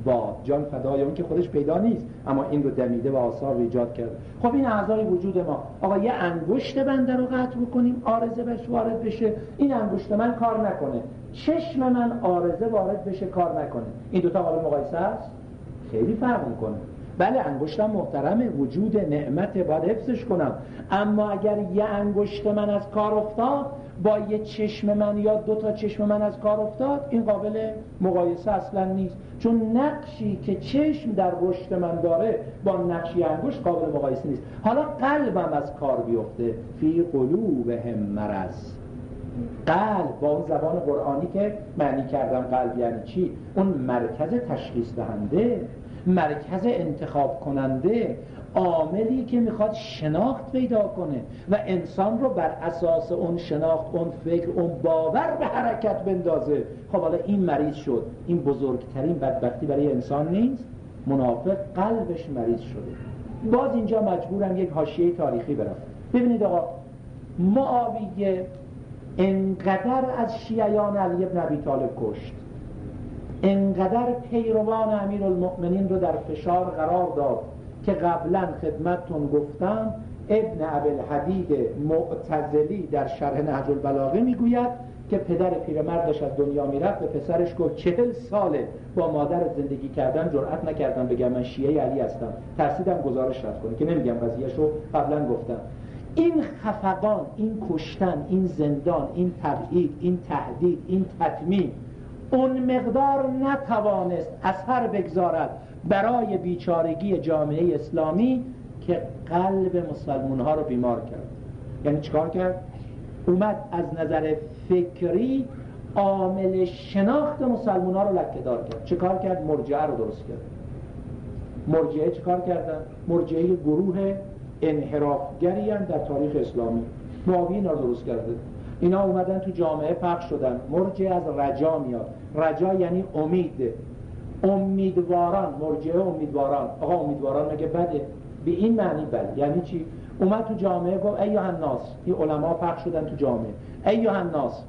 S2: باد، جان فدای اون که خودش پیدا نیست اما این رو دمیده و آثار رو ایجاد کرده. خب این اعضای وجود ما، آقا یه انگشت بنده رو قطع بکنیم عارضه بهش وارد بشه، این انگشت من کار نکنه، چشم من عارضه وارد بشه کار نکنه، این دوتا قابل مقایسه است؟ خیلی فرق میکنه. بله انگشتم محترمه، وجود نعمت، باید حفظش کنم، اما اگر یه انگشت من از کار افتاد با یه چشم من یا دو تا چشم من از کار افتاد، این قابل مقایسه اصلا نیست، چون نقشی که چشم در رشد من داره با نقشی انگشت قابل مقایسه نیست. حالا قلبم از کار بیفته، فی قلوبهم مرض. قلب با اون زبان قرآنی که معنی کردم قلب یعنی چی؟ اون مرکز تشخیص دهنده، مرکز انتخاب کننده، عاملی که میخواد شناخت پیدا کنه و انسان رو بر اساس اون شناخت، اون فکر، اون باور به حرکت بندازه. خب حالا این مریض شد، این بزرگترین بدبختی برای انسان نیست؟ منافق قلبش مریض شده. باز اینجا مجبورم یک حاشیه تاریخی برم. ببینید آقا، معاویه انقدر از شیعیان علی بن ابی طالب کشت، انقدر پیروان امیرالمؤمنین رو در فشار قرار داد که قبلا خدمتتون گفتم ابن ابوالحدید معتزلی در شرح نهج البلاغه میگوید که پدر پیرمردش از دنیا میرفت و پسرش گفت 40 ساله با مادرت زندگی کردن، جرئت نکردم بگم من شیعه علی هستم، ترسیدم گزارش رد کنه، که نمیگم قضیهشو قبلا گفتم. این خفقان، این کشتن، این زندان، این تبعید، این تهدید، این تطمیم اون مقدار نتوانست اثر بگذارد برای بیچارگی جامعه اسلامی که قلب مسلمان ها رو بیمار کرد. یعنی چیکار کرد؟ اومد از نظر فکری عامل شناخت مسلمان ها رو لکه‌دار کرد. چیکار کرد؟ مرجعه رو درست کرد. مرجعه چیکار کردن؟ مرجعه گروه انحرافگری هم در تاریخ اسلامی. معاویه اینا رو درست کرده. اینا اومدن تو جامعه پخش شدن. مرجع از رجا میاد. رجا یعنی امید، امیدواران، مرجع امیدواران. آقا امیدواران مگه بده؟ به این معنی بله. یعنی چی؟ اومد تو جامعه گفت ایها الناس، این علما پخش شدن تو جامعه، ایها الناس،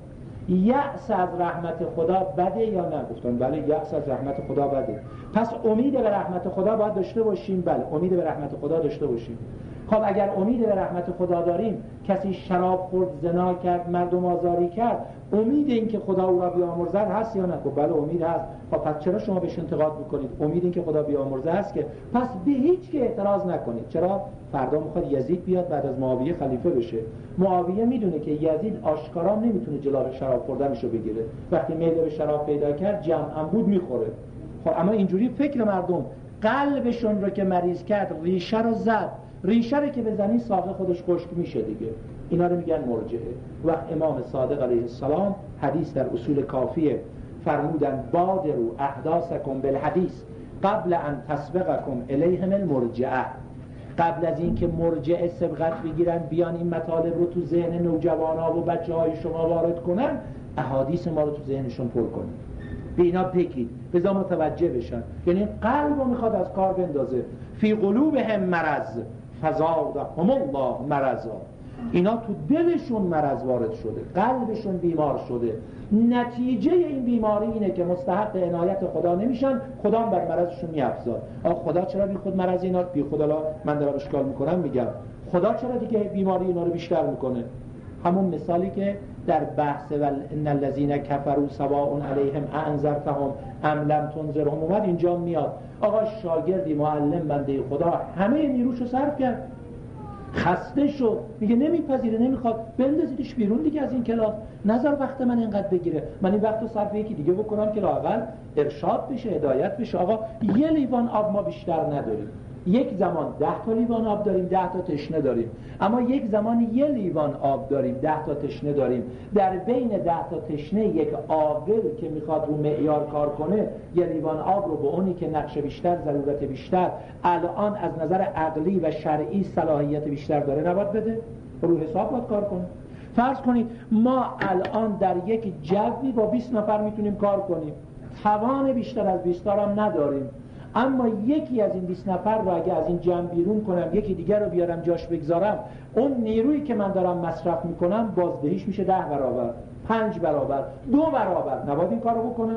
S2: یأس از رحمت خدا بده یا نه؟ گفتن بله یأس از رحمت خدا بده. پس امید به رحمت خدا باید داشته باشیم. بله امید به رحمت خدا داشته باشیم. خب اگر امید به رحمت خدا داریم، کسی شراب خورد، زنا کرد، مردم آزاری کرد، امید این که خدا او را بیامرزد هست یا نه؟ خب بله امید هست. خب پس چرا شما بهش انتقاد میکنید؟ امید این که خدا بیامرزه هست که پس به هیچ که اعتراض نکنید. چرا؟ فردا میخواد یزید بیاد بعد از معاویه خلیفه بشه. معاویه میدونه که یزید آشکارا نمیتونه جلوی شراب خوردنش رو بگیره. وقتی میل به شراب پیدا کرد جمعاً بود میخوره. خب اما اینجوری فکر مردم قلبشون رو که مریض کرد، ریشه رو زد. ریشه رو که بزنی ساقه خودش خشک میشه دیگه. اینا رو میگن مرجعه. وقت امام صادق علیه السلام حدیث در اصول کافیه فرمودن بادروا احداثکم بالحدیث قبل ان تسبقکم الیهم المرجعه. قبل از این که مرجعه سبقت بگیرن بیان این مطالب رو تو ذهن نوجوانا و بچه‌های شما وارد کنن، احادیث ما رو تو ذهنشون پر کنید، به اینا بگید، بذار متوجه بشن. یعنی قلب رو میخواد از کار بندازه. فی قلوبهم مرض فزادهم الله مرضا. اینا تو دلشون مرض وارد شده، قلبشون بیمار شده. نتیجه این بیماری اینه که مستحق عنایت خدا نمیشن، خدا هم بر مرضشون میافزاد. خدا چرا بی خود مرض اینا بی خود؟ الان من دارم اشکال میکنم میگم خدا چرا دیگه بیماری اینا رو بیشتر میکنه؟ همون مثالی که در بحث ان الذين كفروا سواء عليهم انذرتهم ام لم تنذرهم اومد، اینجا میاد آقا شاگردی معلم بنده خدا همه نیروشو صرف کرد، خسته شد، میگه نمیپذیره، نمیخواد، بندازیدش بیرون دیگه از این کلاس، نظر وقت من اینقدر بگیره، من این وقت رو صرف یکی دیگه بکنم که لااقل ارشاد بشه، هدایت بشه. آقا یه لیوان آب ما بیشتر نداریم. یک زمان 10 تا لیوان آب داریم، 10 تا تشنه داریم. اما یک زمان یه لیوان آب داریم، 10 تا تشنه داریم. در بین 10 تا تشنه یک عاقل که میخواد رو معیار کار کنه، یه لیوان آب رو به اونی که نقش بیشتر، ضرورت بیشتر، الان از نظر عقلی و شرعی صلاحیت بیشتر داره نباید بده؟ رو حساب باید کار کنه. فرض کنید ما الان در یک جوی با 20 نفر میتونیم کار کنیم، توان بیشتر از 20 تا هم نداریم، اما یکی از این 20 نفر رو اگه از این جمع بیرون کنم، یکی دیگر رو بیارم جاش بگذارم، اون نیرویی که من دارم مصرف میکنم بازدهیش میشه 10 برابر، 5 برابر، 2 برابر. نباید این کارو بکنم؟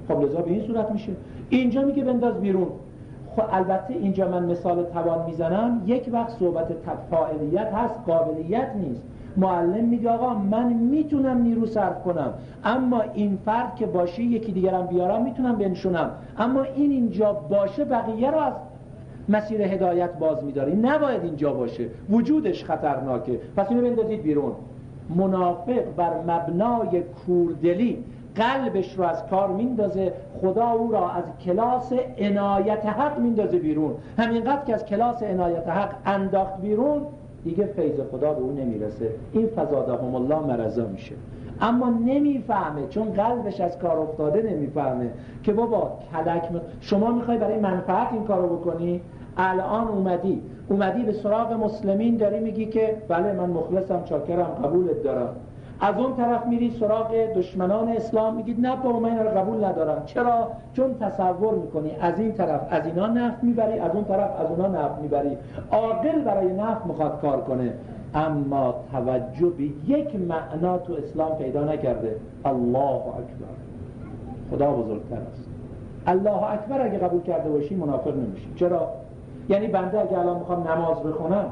S2: خب لذا به این صورت میشه. اینجا میگه بنداز بیرون. خب البته اینجا من مثال توان میزنم، یک وقت صحبت فاعلیت هست، قابلیت نیست. معلم میگه آقا من میتونم نیرو صرف کنم، اما این فرد که باشه یکی دیگرم بیارم میتونم بنشونم، اما این اینجا باشه بقیه رو از مسیر هدایت باز میداره. این نباید اینجا باشه، وجودش خطرناکه، پس اینو بندازید بیرون. منافق بر مبنای کوردلی قلبش رو از کار میندازه، خدا او را از کلاس عنایت حق میندازه بیرون. همینقدر که از کلاس عنایت حق انداخت بیرون دیگه فیض خدا به اون نمیرسه. این فزادهم الله مرضا میشه. اما نمیفهمه، چون قلبش از کار افتاده نمیفهمه که بابا شما میخوای برای منفعت این کارو بکنی. الان اومدی به سراغ مسلمین، داری میگی که بله من مخلصم، چاکرم، قبولت دارم. از اون طرف میری سراغ دشمنان اسلام، میگید نه بابا من اینا رو قبول ندارم. چرا؟ چون تصور میکنی از این طرف از اینا نفع میبری، از اون طرف از اونا نفع میبری. عاقل برای نفع میخواد کار کنه، اما توجه به یک معنا تو اسلام پیدا نکرده. الله اکبر، خدا بزرگتر است. الله اکبر اگه قبول کرده باشی منافق نمیشی. چرا؟ یعنی بنده اگه الان میخوام نماز بخونم،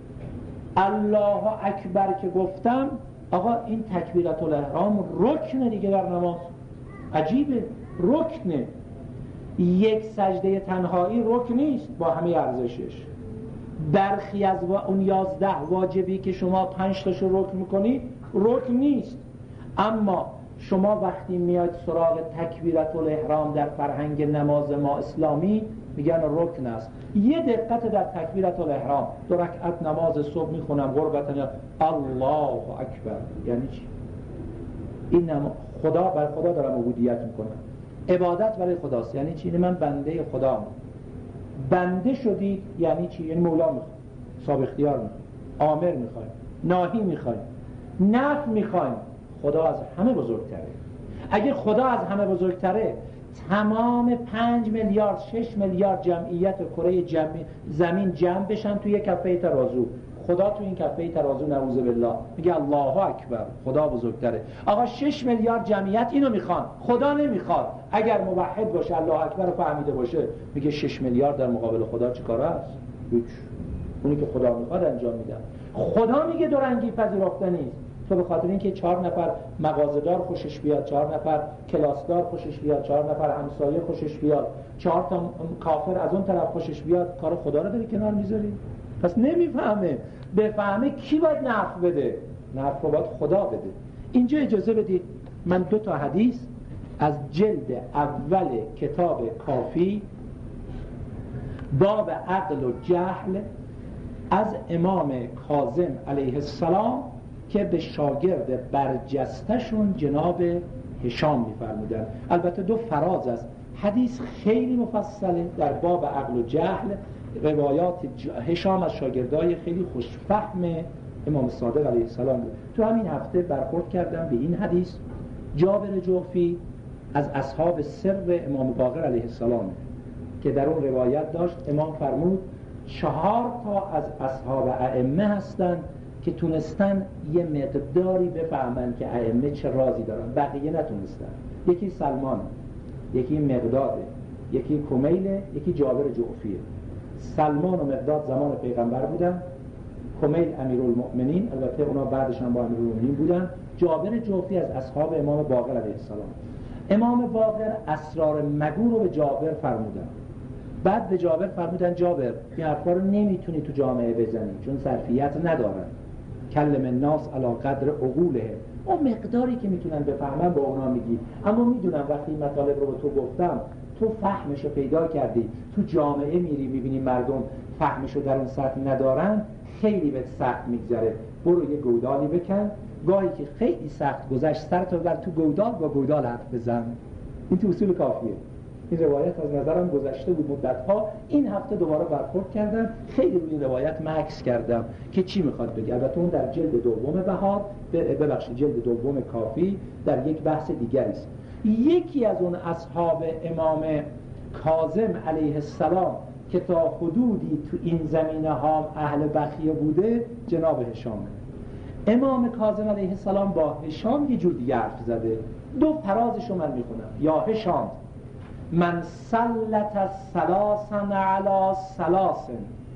S2: الله اکبر که گفتم، آقا این تکبیرت الاحرام رکنه دیگه در نماز. عجیبه، رکنه. یک سجده تنهایی رکن نیست با همه ارزشش. برخی از اون 11 واجبی که شما 5 تاشو رکن میکنید رکن نیست. اما شما وقتی میاید سراغ تکبیرت الاحرام در فرهنگ نماز ما اسلامی میگن رکن است. یه دقت در تکبیرت الاحرام، 2 رکعت نماز صبح میخونم قربتن الله اکبر، یعنی چی؟ این خدا بر خدا دارم عبودیت میکنم، عبادت برای خداست. یعنی چی؟ من بنده خدا. بنده شدید یعنی چی؟ یعنی مولا میخواد، صاحب اختیار میخواد، آمر میخواد، ناهی میخواد، نفع میخواد. خدا از همه بزرگتره. اگه خدا از همه بزرگتره، تمام 5 میلیارد 6 میلیارد جمعیت کره زمین جمع بشن توی یک کفه ترازو، خدا تو این کفه ترازو نعوذ بالله میگه الله اکبر، خدا بزرگتره. آقا 6 میلیارد جمعیت اینو میخوان، خدا نمیخواد. اگر موحد باشه الله اکبر رو فهمیده باشه، میگه 6 میلیارد در مقابل خدا چه کاره است؟ هیچ. اونی که خدا میخواد انجام میدن. خدا میگه دو رنگی پذیرفته نیست. تو به خاطر اینکه 4 نفر مغازه‌دار خوشش بیاد، 4 نفر کلاسدار خوشش بیاد، 4 نفر همسایه خوشش بیاد، 4 تا کافر از اون طرف خوشش بیاد، کار خدا رو داری کنار میذاری؟ پس نمیفهمه. بفهمه کی باید نفع بده؟ نفع رو باید خدا بده. اینجا اجازه بدید من 2 تا حدیث از جلد اول کتاب کافی باب عقل و جهل از امام کاظم علیه السلام که به شاگرد برجستشون جناب هشام می‌فرمودند. البته 2 فراز است. حدیث خیلی مفصله در باب عقل و جهل، روایات هشام از شاگردای خیلی خوشفهم امام صادق علیه السلام بود. تو همین هفته برخورد کردم به این حدیث. جابر جعفی از اصحاب سر امام باقر علیه السلام که در اون روایت داشت، امام فرمود 4 تا از اصحاب ائمه هستند که تونستن یه مقداری بفهمن که ائمه چه رازی دارن، بقیه نتونستن. یکی سلمان، یکی مقداده، یکی کمیله، یکی جابر جعفیه. سلمان و مقداد زمان پیغمبر بودن، کمیل امیرالمؤمنین، البته اونا بعدش هم با امیرالمؤمنین بودن. جابر جعفی از اصحاب امام باقر علیه السلام. امام باقر اسرار مگو رو به جابر فرمودن. بعد به جابر فرمودن جابر این حرفا رو نمیتونی تو جامعه بزنی چون ظرفیت ندارن. کلم الناس علی قدر عقوله، اون مقداری که میتونن بفهمن با اونا میگی. اما میدونم وقتی این مطالب رو به تو گفتم تو فهمش رو پیدا کردی، تو جامعه میری میبینی مردم فهمش رو در اون سطح ندارن، خیلی بهت سخت میگذره. برو یه گودالی بکن، گاهی که خیلی سخت گذشت سرتو بر تو گودال با گودال حرف بزن. این تو اصول کافیه. این روایت از نظرم گذشته بود مدت‌ها، این هفته دوباره برخورد کردم، خیلی روی این روایت مکث کردم که چی میخواد بگه. البته اون در جلد دوم بهار، ببخشید جلد دوم کافی در یک بحث دیگری است. یکی از اون اصحاب امام کاظم علیه السلام که تا حدودی تو این زمینه ها اهل بخیه بوده جناب هشام. امام کاظم علیه السلام با هشام یه جور دیگه حرف زده. دو فرازشو من میخونم. یا هشام من سلط ثلاثا علی ثلاث،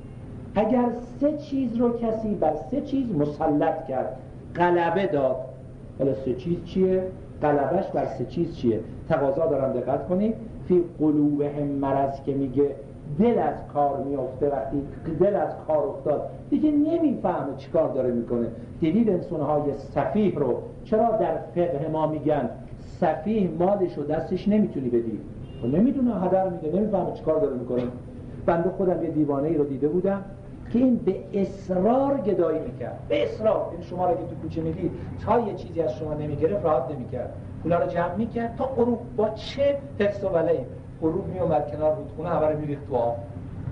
S2: اگر سه چیز رو کسی بر سه چیز مسلط کرد، غلبه داد. حالا سه چیز چیه؟ غلبش بر سه چیز چیه؟ تقاضا دارم دقت کنید. فی قلوبهم مرض که میگه دل از کار میافته، وقتی دل از کار افتاد دیگه نمیفهمه چی کار داره میکنه. دیدید انسانهای سفیه رو چرا در فقه ما میگن سفیه مالش رو دستش نمیتونی بدی؟ و نمیدونه، هدر میده، نمیفهمه چی کار داره میکنه. بنده خودم یه دیوانه ای رو دیده بودم که این به اصرار گدایی میکرد، به اصرار. این شما رو که تو کوچه میدید تا یه چیزی از شما نمیگرفت راحت نمیکرد، اونا رو جمع میکرد تا غروب. با چه حس و ولعی غروب میومد کنار رودخونه، همه رو میریخت تو آب.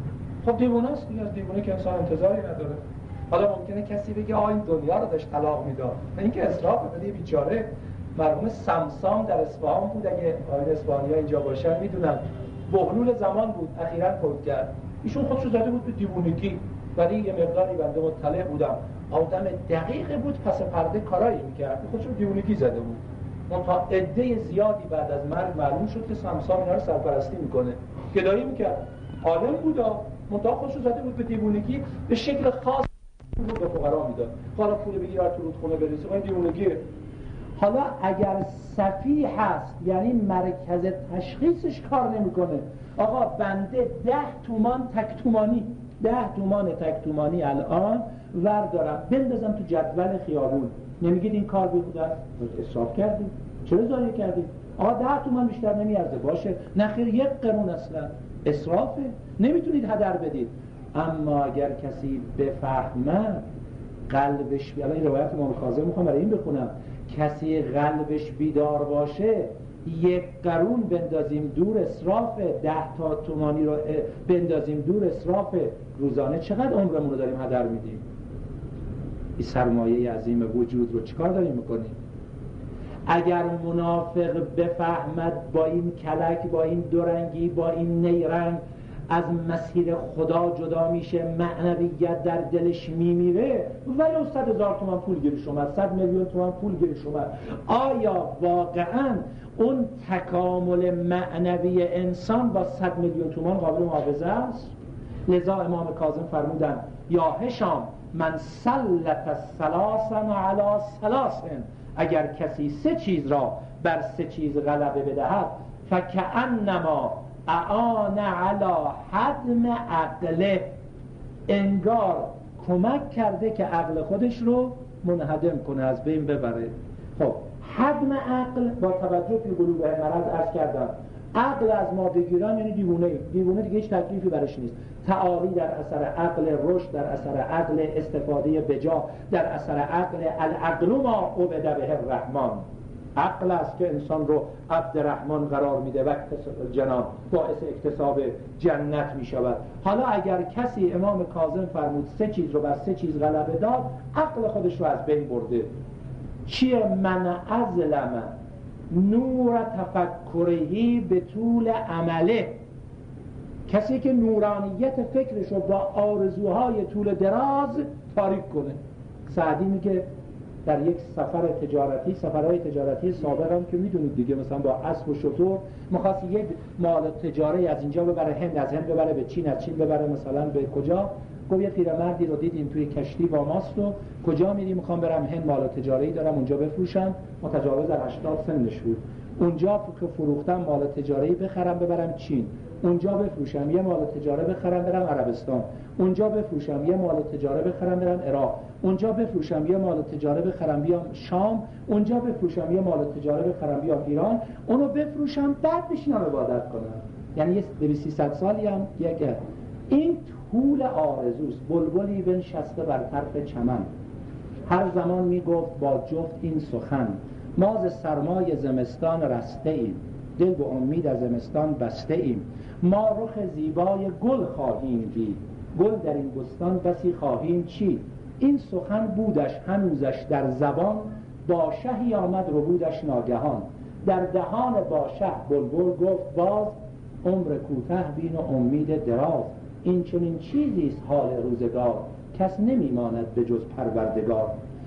S2: خب دیوانه است دیگه، از دیوانه که انسان انتظاری نداره. حالا ممکنه کسی بگه این دنیا رو داشت طلاق میداد، نه اینکه اسراف بده. بیچاره مرحوم سمسام در اصفهان بود، اگه آقایون اصفهانی‌ها اینجا باشن میدونن، بهلول زمان بود، اخیراً فوت کرد. ایشون خودشو زده بود به دیوونگی، ولی یه مقداری بنده مطلع بودم، آدم دقیقی بود، پس پرده کارایی میکرد، خودشو دیوونگی زده بود. منتها عده زیادی بعد از مرگ معلوم شد که سمسام اینا رو سرپرستی میکنه، گدایی میکرد، عالم بودا، منتها خودشو زده بود به دیوونگی، به شکل خاص پول رو به فقرا میداد. حالا پول بگیر تو رودخونه بریزه، این دیوونگیه. حالا اگر سفیه هست یعنی مرکز تشخیصش کار نمیکنه. آقا بنده 10 تومان تکتومانی، 10 تومان تکتومانی الان وردارم بندازم تو جدول خیابون، نمیگید این کار بیهوده است؟ اسراف کردید. چرا ضایع کردید؟ آقا 10 تومان بیشتر نمیارزه، باشه، نخیر 1 قرون اصلا اسرافه، نمیتونید هدر بدید. اما اگر کسی بفهمه قلبش الان این روایت امام کاظم میخوام برای این بخونم، کسی قلبش بیدار باشه 1 قرون بندازیم دور اسراف، 10 تا تومانی رو بندازیم دور اسراف، روزانه چقدر عمرمون رو داریم هدر میدیم؟ این سرمایه عظیم وجود رو چیکار داریم میکنیم؟ اگر منافق بفهمد با این کلک، با این دورنگی، با این نیرنگ از مسیر خدا جدا میشه، معنویت در دلش میمیره، ولو 100,000 تومان پول گیرش اومد، 100 میلیون تومان پول گیرش اومد، آیا واقعا اون تکامل معنوی انسان با 100 میلیون تومان قابل محافظه است؟ لذا امام کاظم فرمودن یا هشام من سلط ثلاثا علی ثلاث، اگر کسی 3 چیز را بر 3 چیز غلبه بدهد فکأنما اعان علی هدم عقله، انگار کمک کرده که عقل خودش رو منهدم کنه، از بین ببره. خب هدم عقل با توجه به قلوب مرض عرض کردم، عقل از ما بگیرن یعنی دیوونه دیگه هیچ تکلیفی برش نیست. تعالی در اثر عقل، رشد در اثر عقل، استفاده بجا در اثر عقل. العقل ما عبد به الرحمن، عقل است که انسان رو عبد رحمان قرار میده و جنان باعث اکتساب جنت میشود. حالا اگر کسی امام کاظم فرمود 3 چیز رو بر 3 چیز غلبه داد، عقل خودش رو از بین برده. چیه؟ من ازلم نور تفکرهی به طول عمله، کسی که نورانیت فکرش رو با آرزوهای طول دراز تاریک کنه. سعدی میگه در یک سفر تجارتی، سفرهای تجارتی سابق هم که میدونید دیگه، مثلا با اسب و شتر می‌خواست یک مال تجاری از اینجا ببره هند، از هند ببره به چین، از چین ببره مثلا به کجا. گفت یه پیرمردی رو دیدیم توی کشتی با ماست و کجا میری؟ میخوام برم هند، مال تجاری دارم اونجا بفروشم. متجاوز 80 سنش بود. اونجا که فروختم مال تجاری بخرم ببرم چین، اونجا بفروشم یه مال تجاره بخرم برم عربستان، اونجا بفروشم یه مال تجاره بخرم برم عراق، اونجا بفروشم یه مال تجاره بخرم بیام شام، اونجا بفروشم یه مال تجاره بخرم بیام ایران، اونو بفروشم بعد بشینم عبادت کنم. یعنی یه 200 سالی هم دیگه. این طول آرزوست. بلبلی بنشسته بر طرف چمن، هر زمان میگفت با جفت این سخن، ما ز سرمای زمستان رسته ایم، دل به امید از زمستان بسته ایم. ما رخ زیبای گل خواهیم دید، گل در این بستان بسی خواهیم چید. این سخن بودش هنوزش در زبان، با شهی آمد ربودش ناگهان. در دهان با شه بلبل گفت باز، عمر کوته بین و امید دراز. این چنین چیزیست حال روزگار، کس نمیماند به جز پروردگار.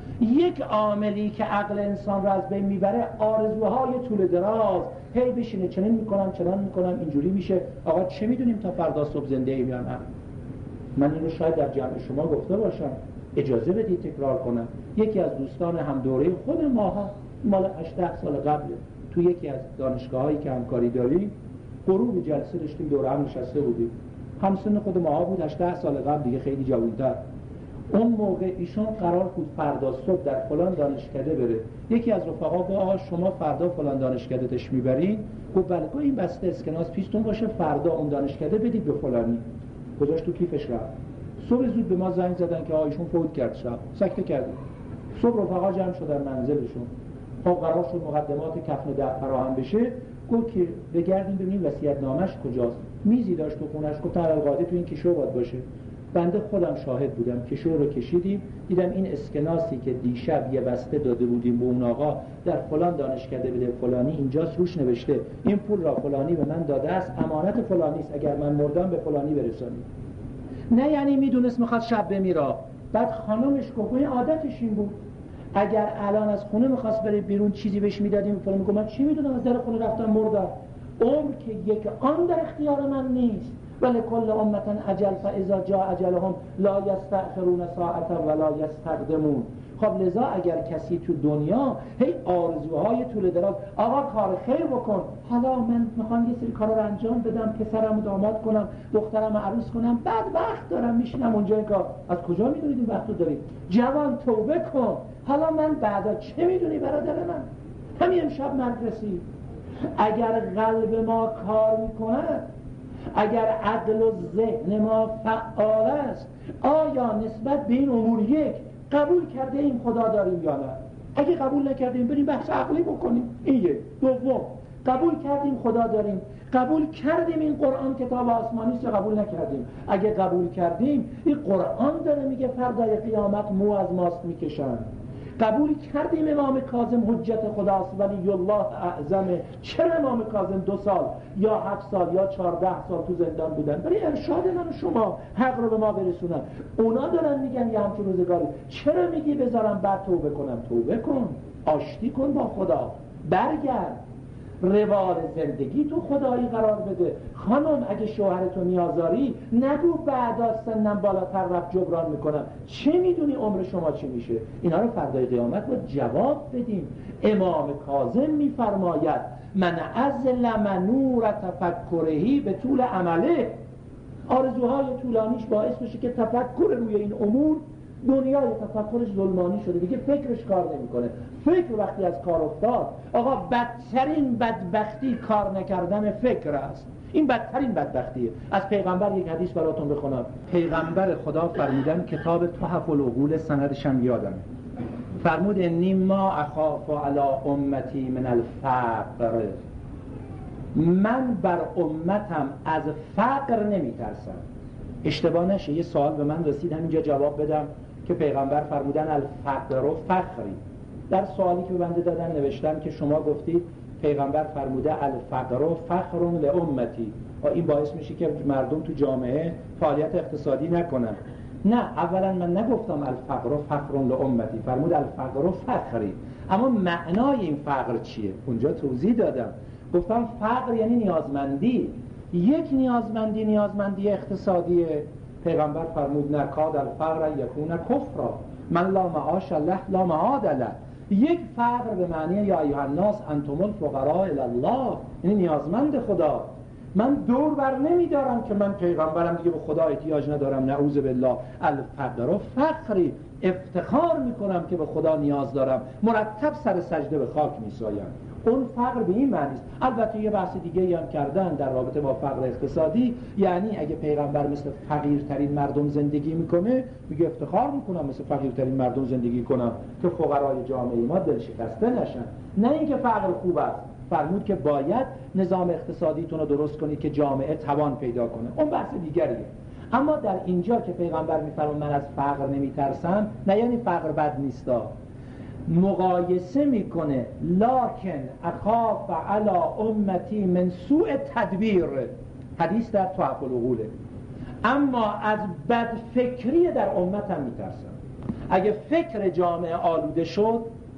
S2: یک عاملی که عقل انسان را از بین میبره آرزوهای طول دراز، هی بشینه چنین میکنم چنان میکنم اینجوری میشه. آقا چه میدونیم تا فردا صبح زنده ایم یا نه؟ من اینو شاید در جمع شما گفته باشم، اجازه بدید تکرار کنم. یکی از دوستان هم دوره خود ماها مال 8 سال قبل تو یکی از دانشگاهایی که همکاری داریم غروب جلسه داشتیم، دور هم نشسته بودیم، همسن خود ماها بود، 8 سال قبل دیگه، خیلی جوان‌تر. اون موقع ایشون قرار بود فردا صبح در فلان دانشکده بره. یکی از رفقا گفت آقا شما فردا فلان دانشکده تش میبرین؟ گفت بله. گفت این بسته اسکناس پیستون باشه، فردا اون دانشکده بدید به فلانی. گذاشت تو کیفش رفت. صبح زود به ما زنگ زدن که ایشون فوت کرد، شب سکته کردیم. صبح رفقا جمع شدن منزلشون. خب قرار شد مقدمات کفن دفن فراهم بشه. گفت که بگردیم ببینیم وصیت‌نامه‌اش کجاست. میزی داشت تو خونش، گفت القاعده تو این کشو باید باشه. بنده خودم شاهد بودم، کشو رو کشیدیم، دیدم این اسکناسی که دیشب یه بسته داده بودیم به اون آقا در فلان دانشکده بده فلانی، اینجاست روش نوشته این پول را فلانی به من داده است، امانت فلانی است، اگر من مردم به فلانی برسونید. نه یعنی میدونست میخواد شب بمیره. بعد خانمش گفت این عادتش این بود، اگر الان از خونه میخواست بره بیرون چیزی بهش میدادیم فلان، میگم من چی میدونم، از در خونه رفتم مردم. عمر که یک آن در اختیار من نیست. ولی کل امتن اجل فاذا جاء اجلهم لا یستأخرون ساعتا ولا یستقدمون. خب لذا اگر کسی تو دنیا هی آرزوهای طول دراز، آقا کار خیر بکن، حالا من میخوام یه سری کارا رو انجام بدم، پسرمو داماد کنم، دخترمو عروس کنم، بعد وقت دارم میشینم اونجا کار. از کجا میدونید این وقتو دارید؟ جوان توبه کن. حالا من بعدا چه میدونی برادر من؟ همین امشب مرگ رسید. اگر قلب ما کار میکنه، اگر عقل و ذهن ما فعال است، آیا نسبت به این امور یک قبول کرده ایم خدا داریم یا نه؟ اگه قبول نکردیم بریم بحث عقلی بکنیم. این یک. دوم، قبول کردیم خدا داریم، قبول کردیم این قرآن کتاب آسمانی است یا قبول نکردیم؟ اگه قبول کردیم این قرآن داره میگه فردای قیامت مو از ماست میکشن. قبول کردیم امام کاظم حجت خداست ولی الله اعظمه. چرا امام کاظم 2 سال یا 7 سال یا 14 سال تو زندان بودن؟ برای ارشاد من و شما حق رو به ما برسونن. اونا دارن میگن یه همچون روزگاری. چرا میگی بذارم بعد توبه کنم؟ توبه کن، آشتی کن با خدا، برگرد، روال زندگی تو خدایی قرار بده. خانم اگه شوهرتو میازاری نگو بعد از سنم بالاتر رفت جبران میکنم. چه میدونی عمر شما چی میشه؟ اینا رو فردای قیامت باید جواب بدیم. امام کاظم میفرماید من ازل منور تفکرهی به طول عمله. آرزوهای طولانیش باعث بشه که تفکر روی این امور، دنیای تفکرش ظلمانی شده، دیگه فکرش کار نمیکنه. فکر وقتی از کار افتاد، آقا بدترین بدبختی کار نکردن فکر است. این بدترین بدبختیه. از پیغمبر یک حدیث براتون بخونم. پیغمبر خدا فرمودن، کتاب تحف العقول سندش هم یادمه، فرمود انی ما اخاف علی امتی من الفقر. من بر امتم از فقر نمیترسم. اشتباه نشه، یه سوال به من رسید همینجا جواب بدم که پیغمبر فرمودن الفقر و فخری. در سوالی که به بنده دادن نوشتم که شما گفتید پیغمبر فرموده الفقر و فخر لامتی، این باعث میشه که مردم تو جامعه فعالیت اقتصادی نکنن. نه، اولا من نگفتم الفقر و فخر لامتی، فرمود الفقر و فخری. اما معنای این فقر چیه؟ اونجا توضیح دادم، گفتم فقر یعنی نیازمندی. یک نیازمندی اقتصادی. پیغمبر فرمود نکاد الفقر یکون کفرا من لا معاش له لا معاد له. یک فقر به معنی یا ایها الناس انتم الفقراء الی الله، یعنی نیازمند خدا. من دور بر نمیدارم که من پیغمبرم دیگه به خدا احتیاج ندارم، نعوذ بالله. الفقر و فخری، افتخار میکنم که به خدا نیاز دارم، مرتب سر سجده به خاک میسایم. اون فقر به این معنی است. البته یه بحث دیگه هم کردن در رابطه با فقر اقتصادی، یعنی اگه پیغمبر مثل فقیرترین مردم زندگی میکنه، میگه افتخار میکنم مثل فقیرترین مردم زندگی کنم که فقرای جامعه ما دل شکسته نشن. نه اینکه فقر خوب است، فرمود که باید نظام اقتصادیتون رو درست کنید که جامعه توان پیدا کنه. اون بحث دیگریه. اما در اینجا که پیغمبر میفرماید من از فقر نمیترسم، نه یعنی فقر بد نیستا، مقایسه میکنه لکن اخاف علی امتی من سوء تدبیر. حدیث در تحف العقوله. اما از بدفکری در امتم میترسم. اگه فکر جامعه آلوده شد،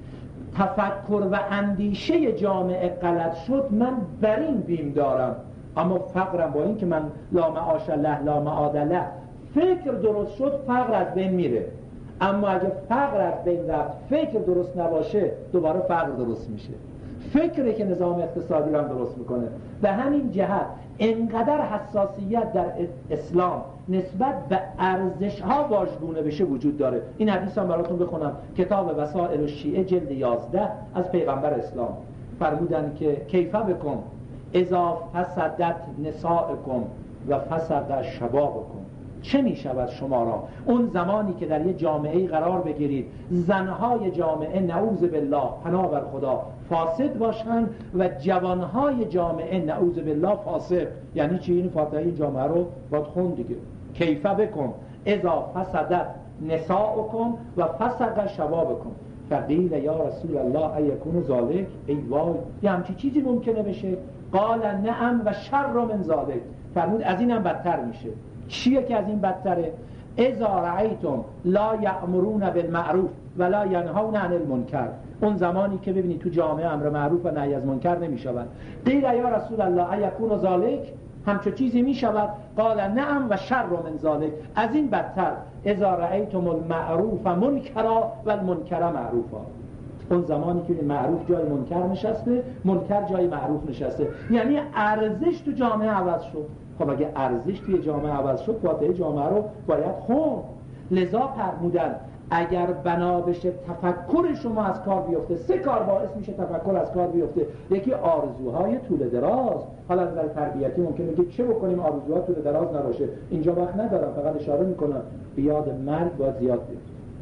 S2: تفکر و اندیشه جامعه غلط شد، من بر این بیم دارم. اما فقرم با این که من لا معاش له لا معاد له، فکر درست شد فقر از بین میره. اما اگه فقر از بین رفت، فکر درست نباشه، دوباره فقر درست میشه. فکری که نظام اقتصادی رو هم درست میکنه. به همین جهت انقدر حساسیت در اسلام نسبت به ارزش ها واژگونه بشه وجود داره. این حدیث هم براتون بخونم، کتاب وسائل الشیعه جلد 11 از پیغمبر اسلام. فرمودن که کیف بکن اذا فسدت نساءکم و فسد شبابکم، چه می شود شما را اون زمانی که در یه جامعه قرار بگیرید زنهای جامعه نعوذ بالله پناه بر خدا فاسد باشن و جوانهای جامعه نعوذ بالله فاسق. یعنی چی؟ این فاتحه این جامعه رو باید خون دیگه. کیف بکن اذا فسدت نساءکم و فسد شبابکم فقیل یا رسول الله ایکون ذالک، ای وای یه همچی چیزی ممکنه بشه؟ قال نعم و شر من ذالک، فرمود از این هم بدتر میشه. چیه که از این بدتره؟ اذا رأیتم لا یأمرون بالمعروف ولا ینهون عن المنکر، اون زمانی که ببینید تو جامعه امر معروف و نهی از منکر نمیشود. قیل یا رسول الله ایکون ذالک، همچون چیزی میشود؟ قال نعم و شر من ذالک، از این بدتر. اذا رأیتم المعروف منکرا و المنکر معروفا، اون زمانی که معروف جای منکر نشسته، منکر جای معروف نشسته. یعنی ارزش تو جامعه عوض شد. خب اگه ارزش توی جامعه عوض شد، فاتحه جامعه رو باید خوند. لذا فرمودن اگر بنا بشه تفکر شما از کار بیفته، 3 کار باعث میشه تفکر از کار بیفته. یکی آرزوهای طول دراز. حالا از نظر تربیتی ممکنه بگید چه بکنیم آرزوها طول دراز نباشه؟ اینجا وقت ندارم، فقط اشاره میکنم به یاد مرگ باید زیاد بیفته.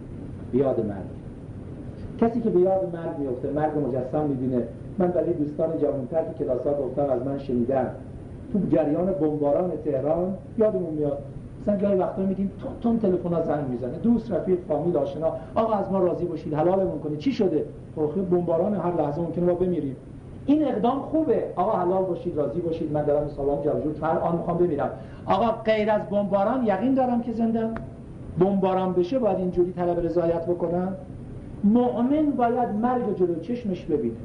S2: یاد مرگ، کسی که به یاد مرگ میفته، مرگ مجسم میبینه. من برای دوستان جوان‌تر که کلاس‌ها گفتم از من شنیدن، تو جریان بمباران تهران یادمون میاد مثلا گاهی وقتا میگیم تون تلفن‌ها زنگ میزنه، دوست، رفیق، فامیل، آشنا، آقا از ما راضی باشید، حلالمون کنید. چی شده؟ خب بمباران، هر لحظه ممکنه ما بمیریم. این اقدام خوبه، آقا حلال باشید، راضی باشید، من دارم سلام جوجو آن میخوام بمیرم. آقا غیر از بمباران یقین دارم که زندم. بمباران بشه باید اینجوری طلب رضایت بکنم؟ مؤمن باید مرگ جلو چشمش ببینه.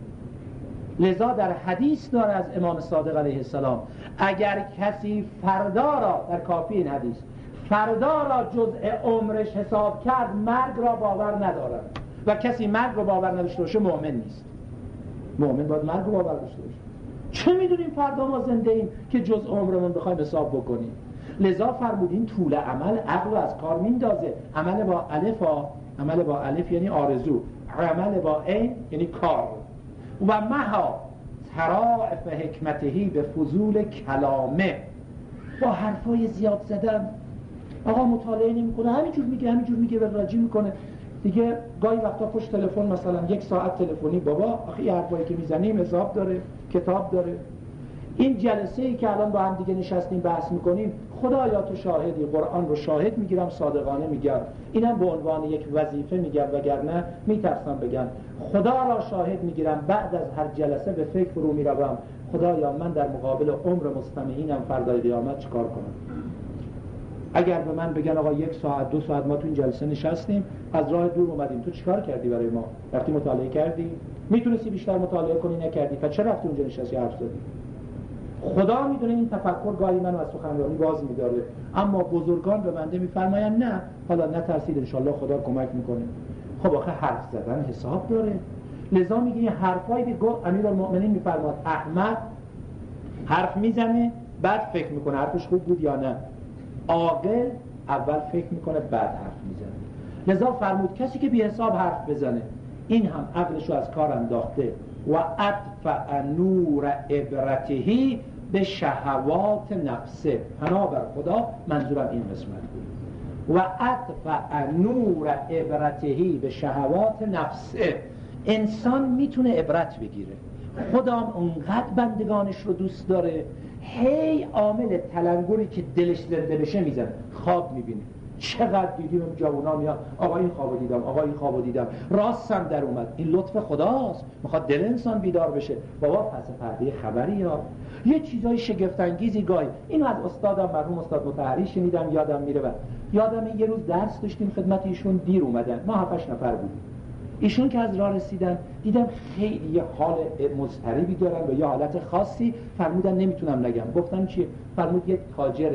S2: لذا در حدیث داره از امام صادق علیه السلام، اگر کسی فردا را، در کافی این حدیث، فردا را جزء عمرش حساب کرد، مرگ را باور ندارد. و کسی مرگ را باور نداشته باشه مؤمن نیست. مؤمن باید مرگ را باور داشته باشه. چه میدونیم فردا ما زنده ایم که جزء عمرمون بخوایم حساب بکنیم؟ لذا فرمودین طول عمل عقل از کار میندازه. عمل با الف عمل با الف یعنی آرزو، عمل با عین یعنی کار. و مها ترائف حکمتهی به فضول کلامه، با حرفای زیاد زدن. آقا مطالعه نمی‌کنه، همینجور میگه و راجی میکنه دیگه. گاهی وقتا پشت تلفن مثلا 1 ساعت تلفنی، بابا آخه این حرفایی که میزنیم حساب داره، کتاب داره. این جلسه‌ای که الان با هم دیگه نشستیم بحث میکنیم، خدایا تو شاهدی، قرآن رو شاهد میگیرم، صادقانه میگم، اینم به عنوان یک وظیفه میگم، وگرنه میترسم بگم. خدا را شاهد میگیرم، بعد از هر جلسه به فکر رو میروم، خدایا من در مقابل عمر مستمعینم فردای قیامت چیکار کنم؟ اگر به من بگن آقا 1 ساعت 2 ساعت ما تو این جلسه نشستیم، از راه دور اومدیم، تو چیکار کردی برای ما؟ رفتی مطالعه کردی؟ میتونستی بیشتر مطالعه کنی، نکردی، پس چرا رفتی اونجا نشستی حرف زدی؟ خدا میدونه این تفکر گاهی منو از سخنرانی باز می‌داره، اما بزرگان به بنده میفرمایند نه، حالا نترسید، انشالله خدا کمک میکنه. خب آخه حرف زدن حساب داره. لذا میگه این حرفایی که گفت امیرالمؤمنین میفرماد احمد حرف میزنه بعد فکر میکنه حرفش خوب بود یا نه. عاقل اول فکر میکنه بعد حرف میزنه. لذا فرمود کسی که بی حساب حرف بزنه، این هم عقلشو از کار انداخته. و اطفأ نور عبرتهی به شهوات نفسه، پناه بر خدا، منظورم این قسمت بود. و اطفأ نور عبرتهی به شهوات نفسه، انسان میتونه عبرت بگیره. خدا اونقدر بندگانش رو دوست داره، هی عامل تلنگری که دلش زنده بشه میزنه. خواب میبینه، چقدر دیدیم جوونا میان آقا این خوابو دیدم، آقا این خوابو دیدم، راستم در اومد. این لطف خداست، میخواد دل انسان بیدار بشه. بابا پس پرده خبری ها یه چیزای شگفت انگیزی گاهی. اینو از استادم مرحوم استاد مطهری شنیدم، یادم میره. و یادم یه روز درس داشتیم خدمت ایشون، دیر اومدن، ما 7-8 نفر بودیم. ایشون که از راه رسیدن دیدم خیلی یه حال مضطربی دارن و یه حالت خاصی. فرمودن نمیتونم نگم. گفتم چیه؟ فرمود یک تاجر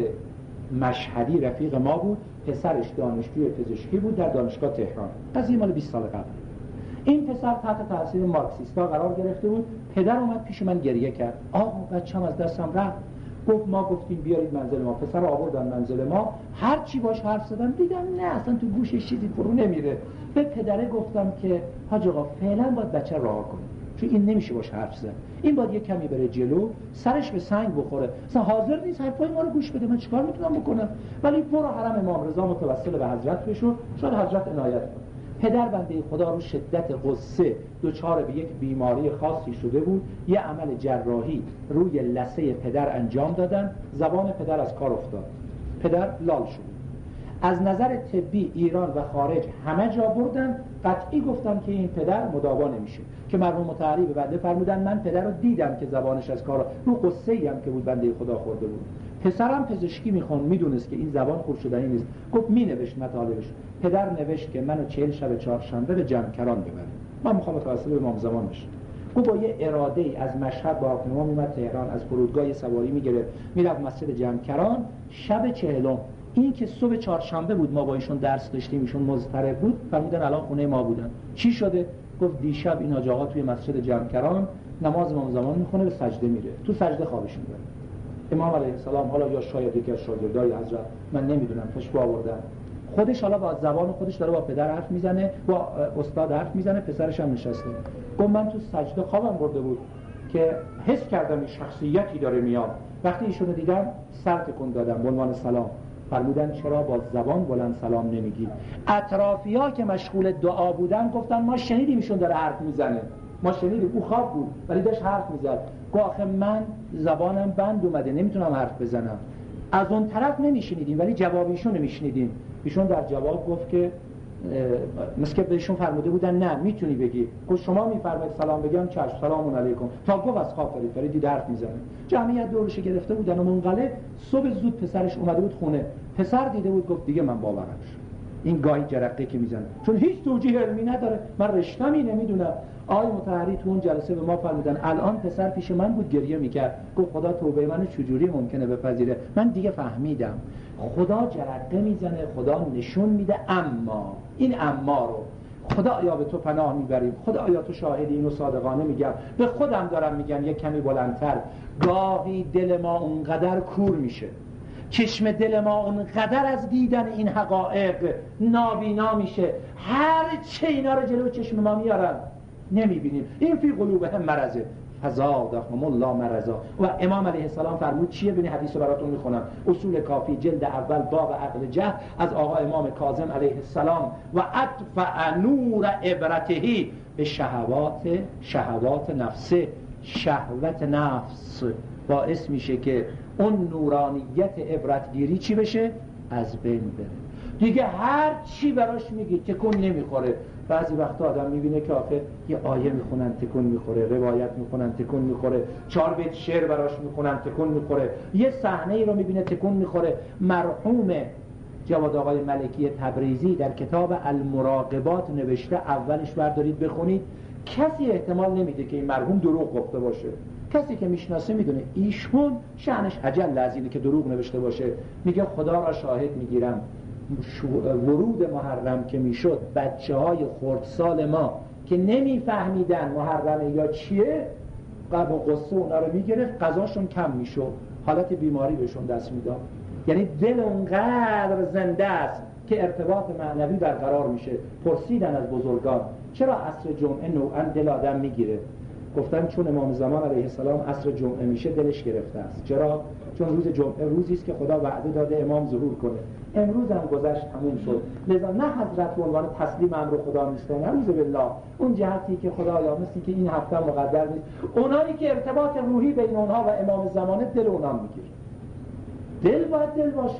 S2: مشهدی رفیق ما بود، پسرش دانشجوی پزشکی بود در دانشگاه تهران. قضیه مال 20 سال قبل. این پسر تحت تاثیر مارکسیستا قرار گرفته بود. پدر اومد پیش من گریه کرد، آقا بچه‌م از دستم رفت. گفت ما گفتیم بیارید منزل ما، پسر رو آوردن منزل ما، هر چی باش حرف زدم دیدم نه اصلا تو گوشش چیزی فرو نمیره. به پدره گفتم که حاج آقا فعلا باید بچه رها کنیم، چون این نمیشه باش حرف زد، این باید یه کمی بره جلو، سرش به سنگ بخوره، اصلا حاضر نیست حرفای ما رو گوش بده، من چیکار میتونم بکنم؟ ولی برو حرم امام رضا متوسل به حضرت بشو، شاید حضرت عنایت کنه. پدر بنده خدا رو شدت غصه دچار به یک بیماری خاصی شده بود. یه عمل جراحی روی لثه پدر انجام دادن، زبان پدر از کار افتاد، پدر لال شد. از نظر طبی ایران و خارج همه جا بردن، قطعی گفتم که این پدر مداوا نمیشه. که مرحوم مطهری به بنده فرمودن من پدر رو دیدم که زبانش از کار رو غصه‌ای هم که بود بنده خدا خورده بود. پسرم پزشکی میخوان، میدونست که این زبان خوب شدنی نیست، گفت مینوشت مطالبش. پدر نوشت که منو 40 شب چهارشنبه به جمکران ببره، من میخوام متوسل به امام زمان بشم. گفت با یه اراده ای از مشهد با هواپیما میومد تهران، از فرودگاه سواری میگرفت میرفت مسجد جمکران. شب 40 این که صبح چهارشنبه بود ما با ایشون درس داشتیم، ایشون مضطرب بود، فرمودن الان خونه ما بودن. چی شده؟ گفت دیشب این حاج آقا توی مسجد جمکران نماز امام زمان میخونه، به سجده میره، تو سجده خوابش میبره. امام علیه السلام حالا یا شاید یکی از شاگردای حضرت، من نمیدونم، تشبیه آوردن، خودش حالا با زبان خودش داره با پدر حرف میزنه، با استاد حرف میزنه، پسرش هم نشسته. گفت من تو سجده خوابم برده بود که حس کردم این شخصیتی داره میاد. وقتی ایشونو دیدم سر تکون دادم به عنوان سلام. فرمودن چرا با زبان بلند سلام نمیگی؟ اطرافی‌ها که مشغول دعا بودن گفتن ما شنیدیم ایشون داره حرف میزنه، ما شنیدیم، او خواب بود ولی داشت حرف میزد. گفت آخه من زبانم بند اومده نمیتونم حرف بزنم. از اون طرف نمیشنیدیم ولی جواب ایشون نمیشنیدیم. ایشون در جواب گفت که مثل که بهشون فرموده بودن نه میتونی بگی. گفت شما میفرمایید سلام بگم؟ چشم، سلام علیکم. تا گفت از خواب فرید حرف میزنه. جمعیت دورش گرفته بودن و منقلب. صبح زود پسرش اومده بود خونه، پسر دیده بود، گفت دیگه من باورم شد این گاهی جرقه که میزنه، چون هیچ توجیه علمی نداره، من رشته‌می نمیدونم. آقای مطهری تو اون جلسه به ما فرمودن الان پسر پیش من بود گریه میکرد، گفت خدا توبه منو چجوری ممکنه بپذیره؟ من دیگه فهمیدم خدا جرقه میزنه، خدا نشون میده. اما این اما رو خدایا به تو پناه میبریم، خدایا تو شاهدی، اینو صادقانه میگم، به خودم دارم میگم یک کمی بلندتر. گاهی دل ما اونقدر کور میشه، چشم دل ما اونقدر از دیدن این حقایق نابینا میشه، هر چه اینا رو جلو چشم ما میارن نمیبینیم. این فی قلوبهم مرضه فزادهم الله مرضا. و امام علیه السلام فرمود چیه؟ ببین حدیث رو براتون میخونم، اصول کافی جلد اول باب عقل جهل از آقا امام کاظم علیه السلام. و اطفأ نور عبرتهی به شهوات نفسه. شهوت نفس باعث میشه که اون نورانیت عبرتگیری چی بشه؟ از بین بره. دیگه هر چی براش میگی تکون نمیخوره. بعضی وقتا آدم میبینه که آخه یه آیه میخونن تکون میخوره، روایت میخونن تکون میخوره، 4 بیت شعر براش میخونن تکون میخوره، یه صحنه ای رو میبینه تکون میخوره. مرحوم جواد آقای ملکی تبریزی در کتاب المراقبات نوشته، اولش بردارید بخونید، کسی احتمال نمیده که این مرحوم دروغ گفته باشه. کسی که میشناسه میدونه ایشون شأنش اجل از اینه که دروغ نوشته باشه. میگه خدا را شاهد میگیرم ورود محرم که میشد، بچه‌های خردسال ما که نمیفهمیدن محرمه یا چیه، قبل قصه اونا رو میگرفت، غذاشون کم میشد، حالت بیماری بهشون دست میداد. یعنی دل اونقدر زنده است که ارتباط معنوی برقرار میشه. پرسیدن از بزرگان چرا عصر جمعه نوعا دل آدم میگیره؟ گفتن چون امام زمان علیه السلام عصر جمعه میشه دلش گرفته است. چرا؟ چون روز جمعه روزی است که خدا وعده داده امام ظهور کنه. امروز هم گذشت تموم شد. لذا نه حضرت به عنوان تسلیم امر خدا نیستن، نعوذ بالله، اون جهتی که خدایا مثلی که این هفته مقدر نیست، اونایی که ارتباط روحی بین اونها و امام زمانه دل اونها میگیره. دل باید دل باشه.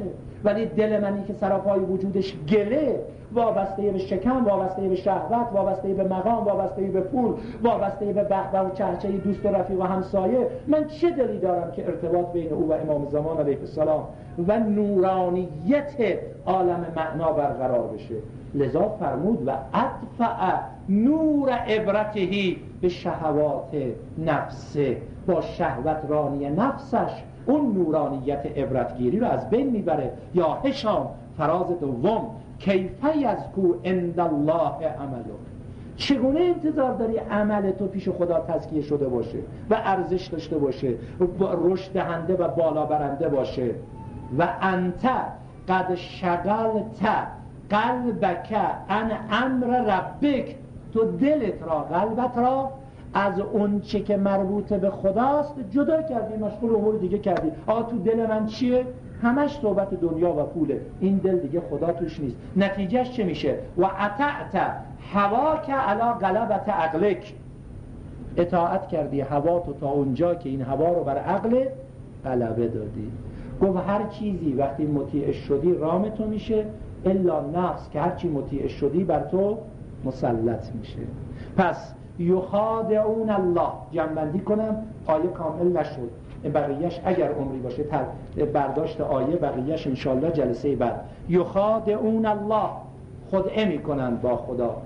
S2: ولی دل منی که سراپای وجودش گله، وابسته به شکم، وابسته به شهوت، وابسته به مقام، وابسته به پول، وابسته به بهبه و چهچه دوست و رفیق و همسایه، من چه دلی دارم که ارتباط بین او و امام زمان علیه السلام و نورانیت عالم معنا برقرار بشه؟ لذا فرمود و ادفع نور عبرتهی به شهوات نفسه، با شهوت رانی نفسش اون نورانیت عبرتگیری رو از بین میبره. یا هشام فراز دوم، کیف یزکو عند الله عملو، چگونه انتظار داری عمل تو پیش خدا تزکیه شده باشه و ارزش داشته باشه و رشد دهنده و بالا برنده باشه؟ و انت قد شغلت قلبک عن امر ربک، تو دلت را، قلبت را از اون چه که مربوط به خداست جدا کردی، مشغول امور دیگه کردی. تو دل من چیه؟ همش صحبت دنیا و پوله، این دل دیگه خدا توش نیست. نتیجهش چه میشه؟ و اطعت هواک علی غلبت عقلک، اطاعت کردی هوا تو تا اونجا که این هوا رو بر عقل غلبه دادی. گفت هر چیزی وقتی مطیع شدی رام تو میشه، الا نفس که هرچی مطیع شدی بر تو مسلط میشه. پس یخادعون الله، جمع‌بندی کنم، آیه کامل نشد، بقیهش اگر عمری باشه برداشت آیه، بقیهش انشالله جلسه بعد. یخادعون الله، خدعه میکنن با خدا.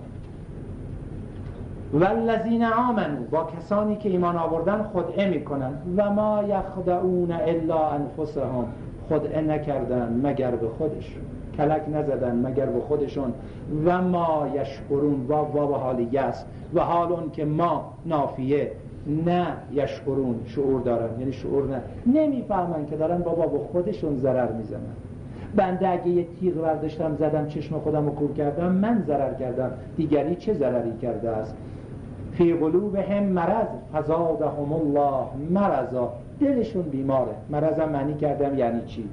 S2: والذین آمنوا، با کسانی که ایمان آوردن خدعه میکنن. و ما یخدعون الا انفسهم، خدعه نکردن مگر به خودشون، کلک نزدن مگر به خودشون. و ما یشعرون، و حالیه است، و حال اون که ما نافیه، نه یشعرون، شعور دارن، یعنی شعور نمیفهمن که دارن بابا به خودشون ضرر میزنن. بنده اگه یه تیغ برداشتم زدم چشم خودم رو کور کردم، من ضرر کردم، دیگری چه ضرری کرده است؟ فی قلوبهم مرض فزادهم الله مرضا، دلشون بیماره. مرضم معنی کردم یعنی چی؟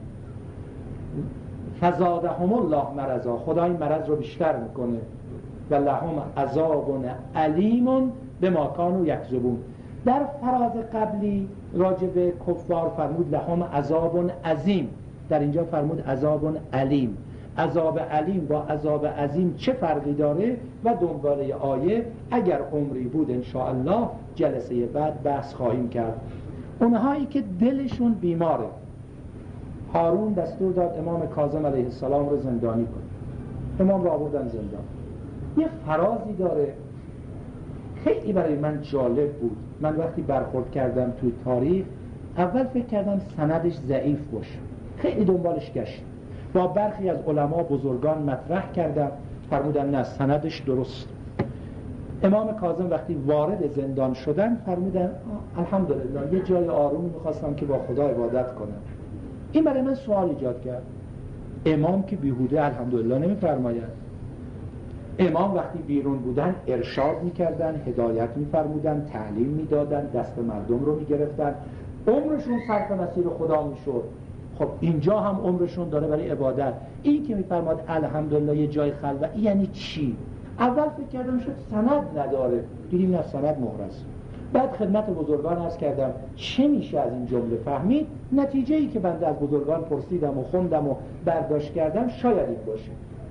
S2: فزادهم الله مرضا، خدا این مرض رو بیشتر میکنه. و لهم عذاب علیم بما کانوا یکذبون. در فراز قبلی راجع به کفار فرمود لهم عذاب عظیم، در اینجا فرمود عذاب علیم. عذاب علیم با عذاب عظیم چه فرقی داره؟ و دنباله آیه اگر عمری بود انشاءالله جلسه بعد بحث خواهیم کرد. اونهایی که دلشون بیماره، هارون دستور داد امام کاظم علیه السلام رو زندانی کنه، امام رو آوردن زندان. یه فرازی داره خیلی برای من جالب بود. من وقتی برخورد کردم توی تاریخ اول فکر کردم سندش ضعیف باشه، خیلی دنبالش گشتم، با برخی از علما بزرگان مطرح کردم، فرمودن نه سندش درست. امام کاظم وقتی وارد زندان شدن فرمودن الحمدلله یه جای آرومی میخواستم که با خدا عبادت کنم. این برای من سوال ایجاد کرد، امام که بیهوده الحمدلله نمیفرماید؟ امام وقتی بیرون بودن ارشاد میکردن، هدایت میفرمودن، تعلیم میدادن، دست مردم رو میگرفتن، عمرشون صرف مسیر خدا میشد. خب اینجا هم عمرشون داره برای عبادت. این که میفرماد الحمدلله یه جای خلوت، یعنی چی؟ اول فکر کردم شد سند نداره، دیدیم نه سند مهرس. بعد خدمت بزرگان عرض کردم چه میشه از این جمله فهمید؟ نتیجه ای که بنده از بزرگان پرسیدم و خوندم و برداشت کردم شاید این باشه.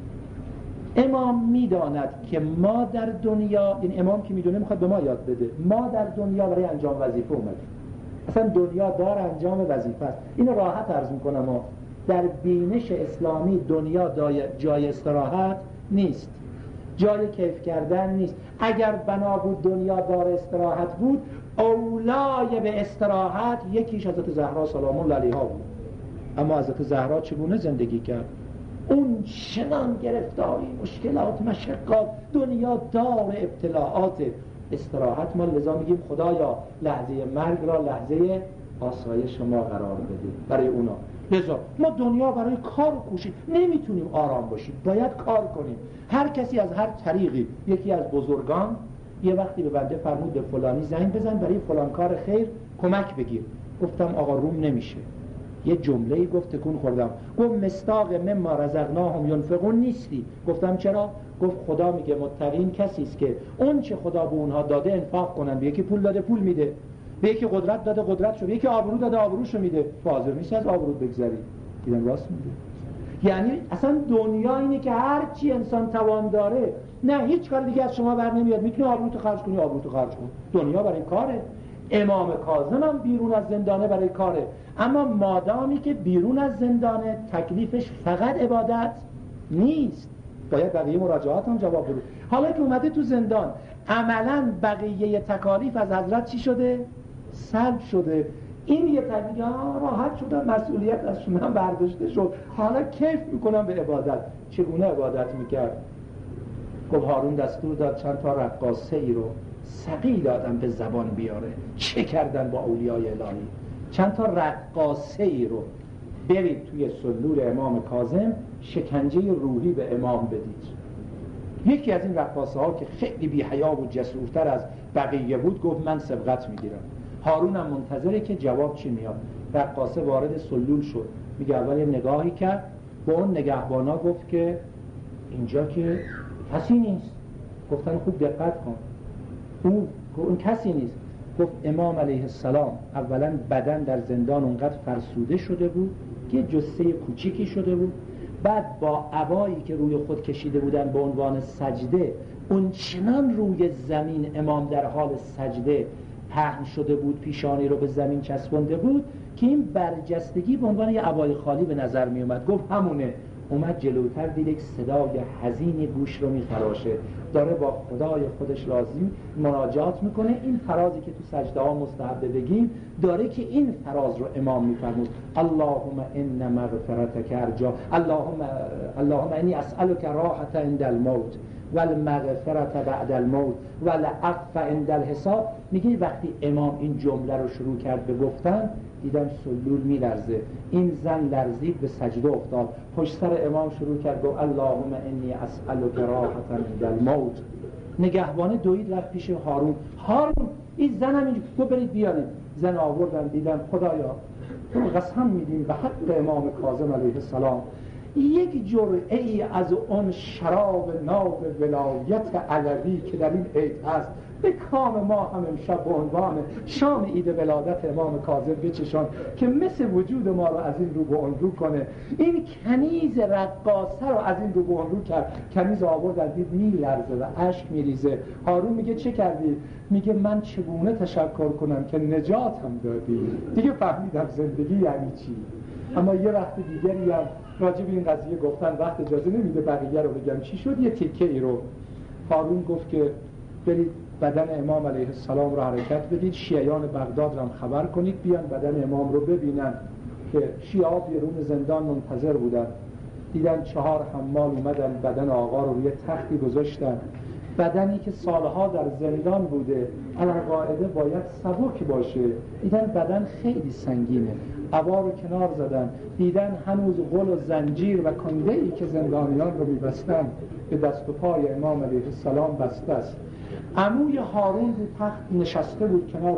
S2: امام میداند که ما در دنیا، این امام که میدونه میخواد به ما یاد بده، ما در دنیا برای انجام وظیفه اومدیم. اصلا دنیا دار انجام وظیفه است. اینو راحت عرض میکنم، در بینش اسلامی دنیا جای استراحت نیست، جای کیف کردن نیست. اگر بنا بود دنیا دار استراحت بود، اولای به استراحت یکیش حضرت زهرا سلام الله علیها بود. اما حضرت زهرا چگونه زندگی کرد؟ اون چنان گرفتاری، مشکلات، مشقات، دنیا دار ابتلاعات، استراحت ما لذا میگیم خدایا لحظه مرگ را لحظه آسایش ما قرار بده برای اونا. لذا ما دنیا برای کار کوشید، نمیتونیم آرام باشیم، باید کار کنیم. هر کسی از هر طریقی، یکی از بزرگان یه وقتی به بنده فرمود به فلانی زنگ بزن برای فلان کار خیر کمک بگیر. گفتم آقا روم نمیشه. یه جمله‌ای گفت تکون خوردم، گفت مصداق مما رزقناهم ینفقون نیستی. گفتم چرا؟ گفت خدا میگه متقین کسی است که اون چه خدا به اونها داده انفاق کنن. به یکی پول داده پول میده، به یکی قدرت داده قدرتشو، به یکی آبرو داده آبروشو میده. حاضر نیست از آبرو بگذری. دیدم راست میگه. یعنی اصلا دنیا اینه که هر چی انسان توان داره، نه هیچ کار دیگه از شما بر نمیاد، میتونی آبروتو خرج کنی، آبروتو خرج کن. دنیا برای کاره. امام کاظم هم بیرون از زندانه برای کاره، اما مادامی که بیرون از زندانه تکلیفش فقط عبادت نیست، باید بقیه مراجعات هم جواب بده. حالا که اومده تو زندان، عملاً بقیه تکالیف از حضرت چی شده؟ سلب شده. این یه طبیعه راحت شدن، مسئولیت از شما برداشته شد، حالا کیف میکنم به عبادت. چگونه عبادت میکرد؟ گفت هارون دستور داد چند تا رقاصه ای رو ثقیل آدم به زبان بیاره. چه کردن با اولیای الهی؟ چند تا رقاصه ای رو برید توی سلول امام کاظم شکنجه روحی به امام بدید. یکی از این رقاصه ها که خیلی بی حیا و جسورتر از بقیه بود گفت من سبقت میگیرم. هارون هم منتظره که جواب چی میاد. رقاصه وارد سلول شد، میگه اول یه نگاهی کرد، با اون نگهبانا گفت که اینجا که کسی نیست. گفتن خوب دقت کن، اون کسی نیست. گفت امام علیه السلام اولا بدن در زندان اونقدر فرسوده شده بود که جثه کوچیکی شده بود، بعد با عبایی که روی خود کشیده بودن به عنوان سجده، اون چنان روی زمین امام در حال سجده پهن شده بود، پیشانی رو به زمین چسبونده بود که این برجستگی به عنوان یه عبای خالی به نظر می اومد. گفت همونه. اومد جلوتر، دید یک صدای حزینی گوش رو میخراشه، داره با خدای خودش راضی مناجات میکنه. این فرازی که تو سجده ها مستحب بگیم داره که این فراز رو امام میفرمود: اللهم ان مغفرتک ارجا، اللهم انی اسالک راحت عند الموت والمغفرت بعد الموت والعفو عند الحساب. میگه وقتی امام این جمله رو شروع کرد به گفتن، دیدم سلول میلرزه. این زن لرزید، به سجده افتاد، پشت سر امام شروع کرد گفت اللهم انی اسالک راحت عند الموت. نگهبانه دوید رفت پیش هارون. هارون این زن هم اینجا، گفت برید بیارید. زن آوردن، دیدم خدایا تو قسم میدیم به حق امام کاظم علیه السلام یک جرعه ای از اون شراب ناب ولایت علوی که در این عید هست به کام ما هم امشب به عنوان شام عید ولادت امام کاظم بچشان که مثل وجود ما رو از این رو به اون رو کنه. این کنیز رقاصه رو از این رو به اون رو کرد. کنیز آوردن، دید میلرزه و اشک میریزه. هارون میگه چه کردی؟ میگه من چگونه تشکر کنم که نجاتم دادی. دیگه فهمیدم زندگی یعنی چی. اما یه وقت دیگری هم راجع به این قضیه گفتن، وقت اجازه نمیده بقیه رو بگم چی شد. یه تیکه ای رو هارون گفت که برید بدن امام علیه السلام رو حرکت بدید، شیعیان بغداد رو هم خبر کنید بیان بدن امام رو ببینن. که شیعا بیرون زندان منتظر بودن، دیدن 4 حمال اومدن بدن آقا رو روی تختی گذاشتن. بدنی که سالها در زندان بوده القاعده باید سبک باشه، دیدن بدن خیلی سنگینه. عبا رو کنار زدن، دیدن هنوز غل و زنجیر و کنده‌ای که زندانیان رو می‌بستن به دست و پای امام علیه السلام بسته است. عموی هارون رو تخت نشسته بود کنار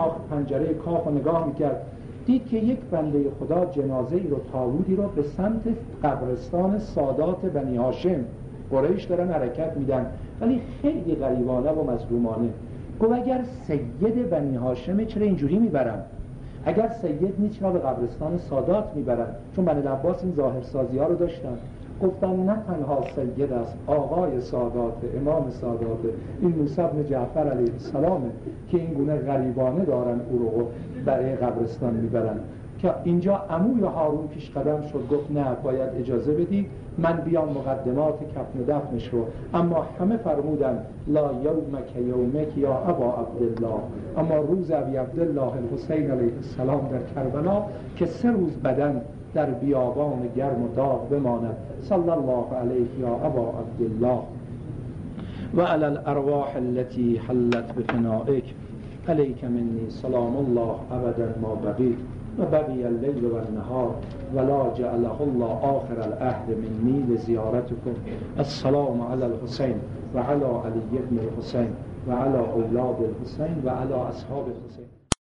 S2: پنجره کاخ و نگاه میکرد، دید که یک بنده خدا جنازه ای رو، تابوتی رو به سمت قبرستان سادات بنی هاشم قریش دارن حرکت میدن، ولی خیلی غریبانه و مظلومانه. گفت اگر سید بنی هاشمه چرا اینجوری میبرن؟ اگر سید نیست چرا به قبرستان سادات میبرن؟ چون بنی العباس این ظاهرسازی ها رو داشتن. گفتن نه تنها سید است، آقای سادات، امام سادات، این موسی بن جعفر علیه السلامه که این گونه غریبانه دارن او رو برای قبرستان میبرن. که اینجا عموی هارون پیش قدم شد، گفت نه باید اجازه بدید من بیام مقدمات کفن و دفنش رو. اما همه فرمودن لا یومک یومک یا ابا عبدالله، اما روز ابی عبدالله الحسین علیه السلام در کربلا که 3 روز بدن در بیابان گرم و داغ بماند. صلی الله علیه یا ابا عبدالله و علی الارواح التي حلت بفنائک علیک منی سلام الله ابدا ما بقیت و بقی اللیل و النهار ولا جعله الله آخر العهد منی لزیارتکم. السلام علی الحسین و علی علی ابن الحسین و علی اولاد الحسین و علی اصحاب الحسین.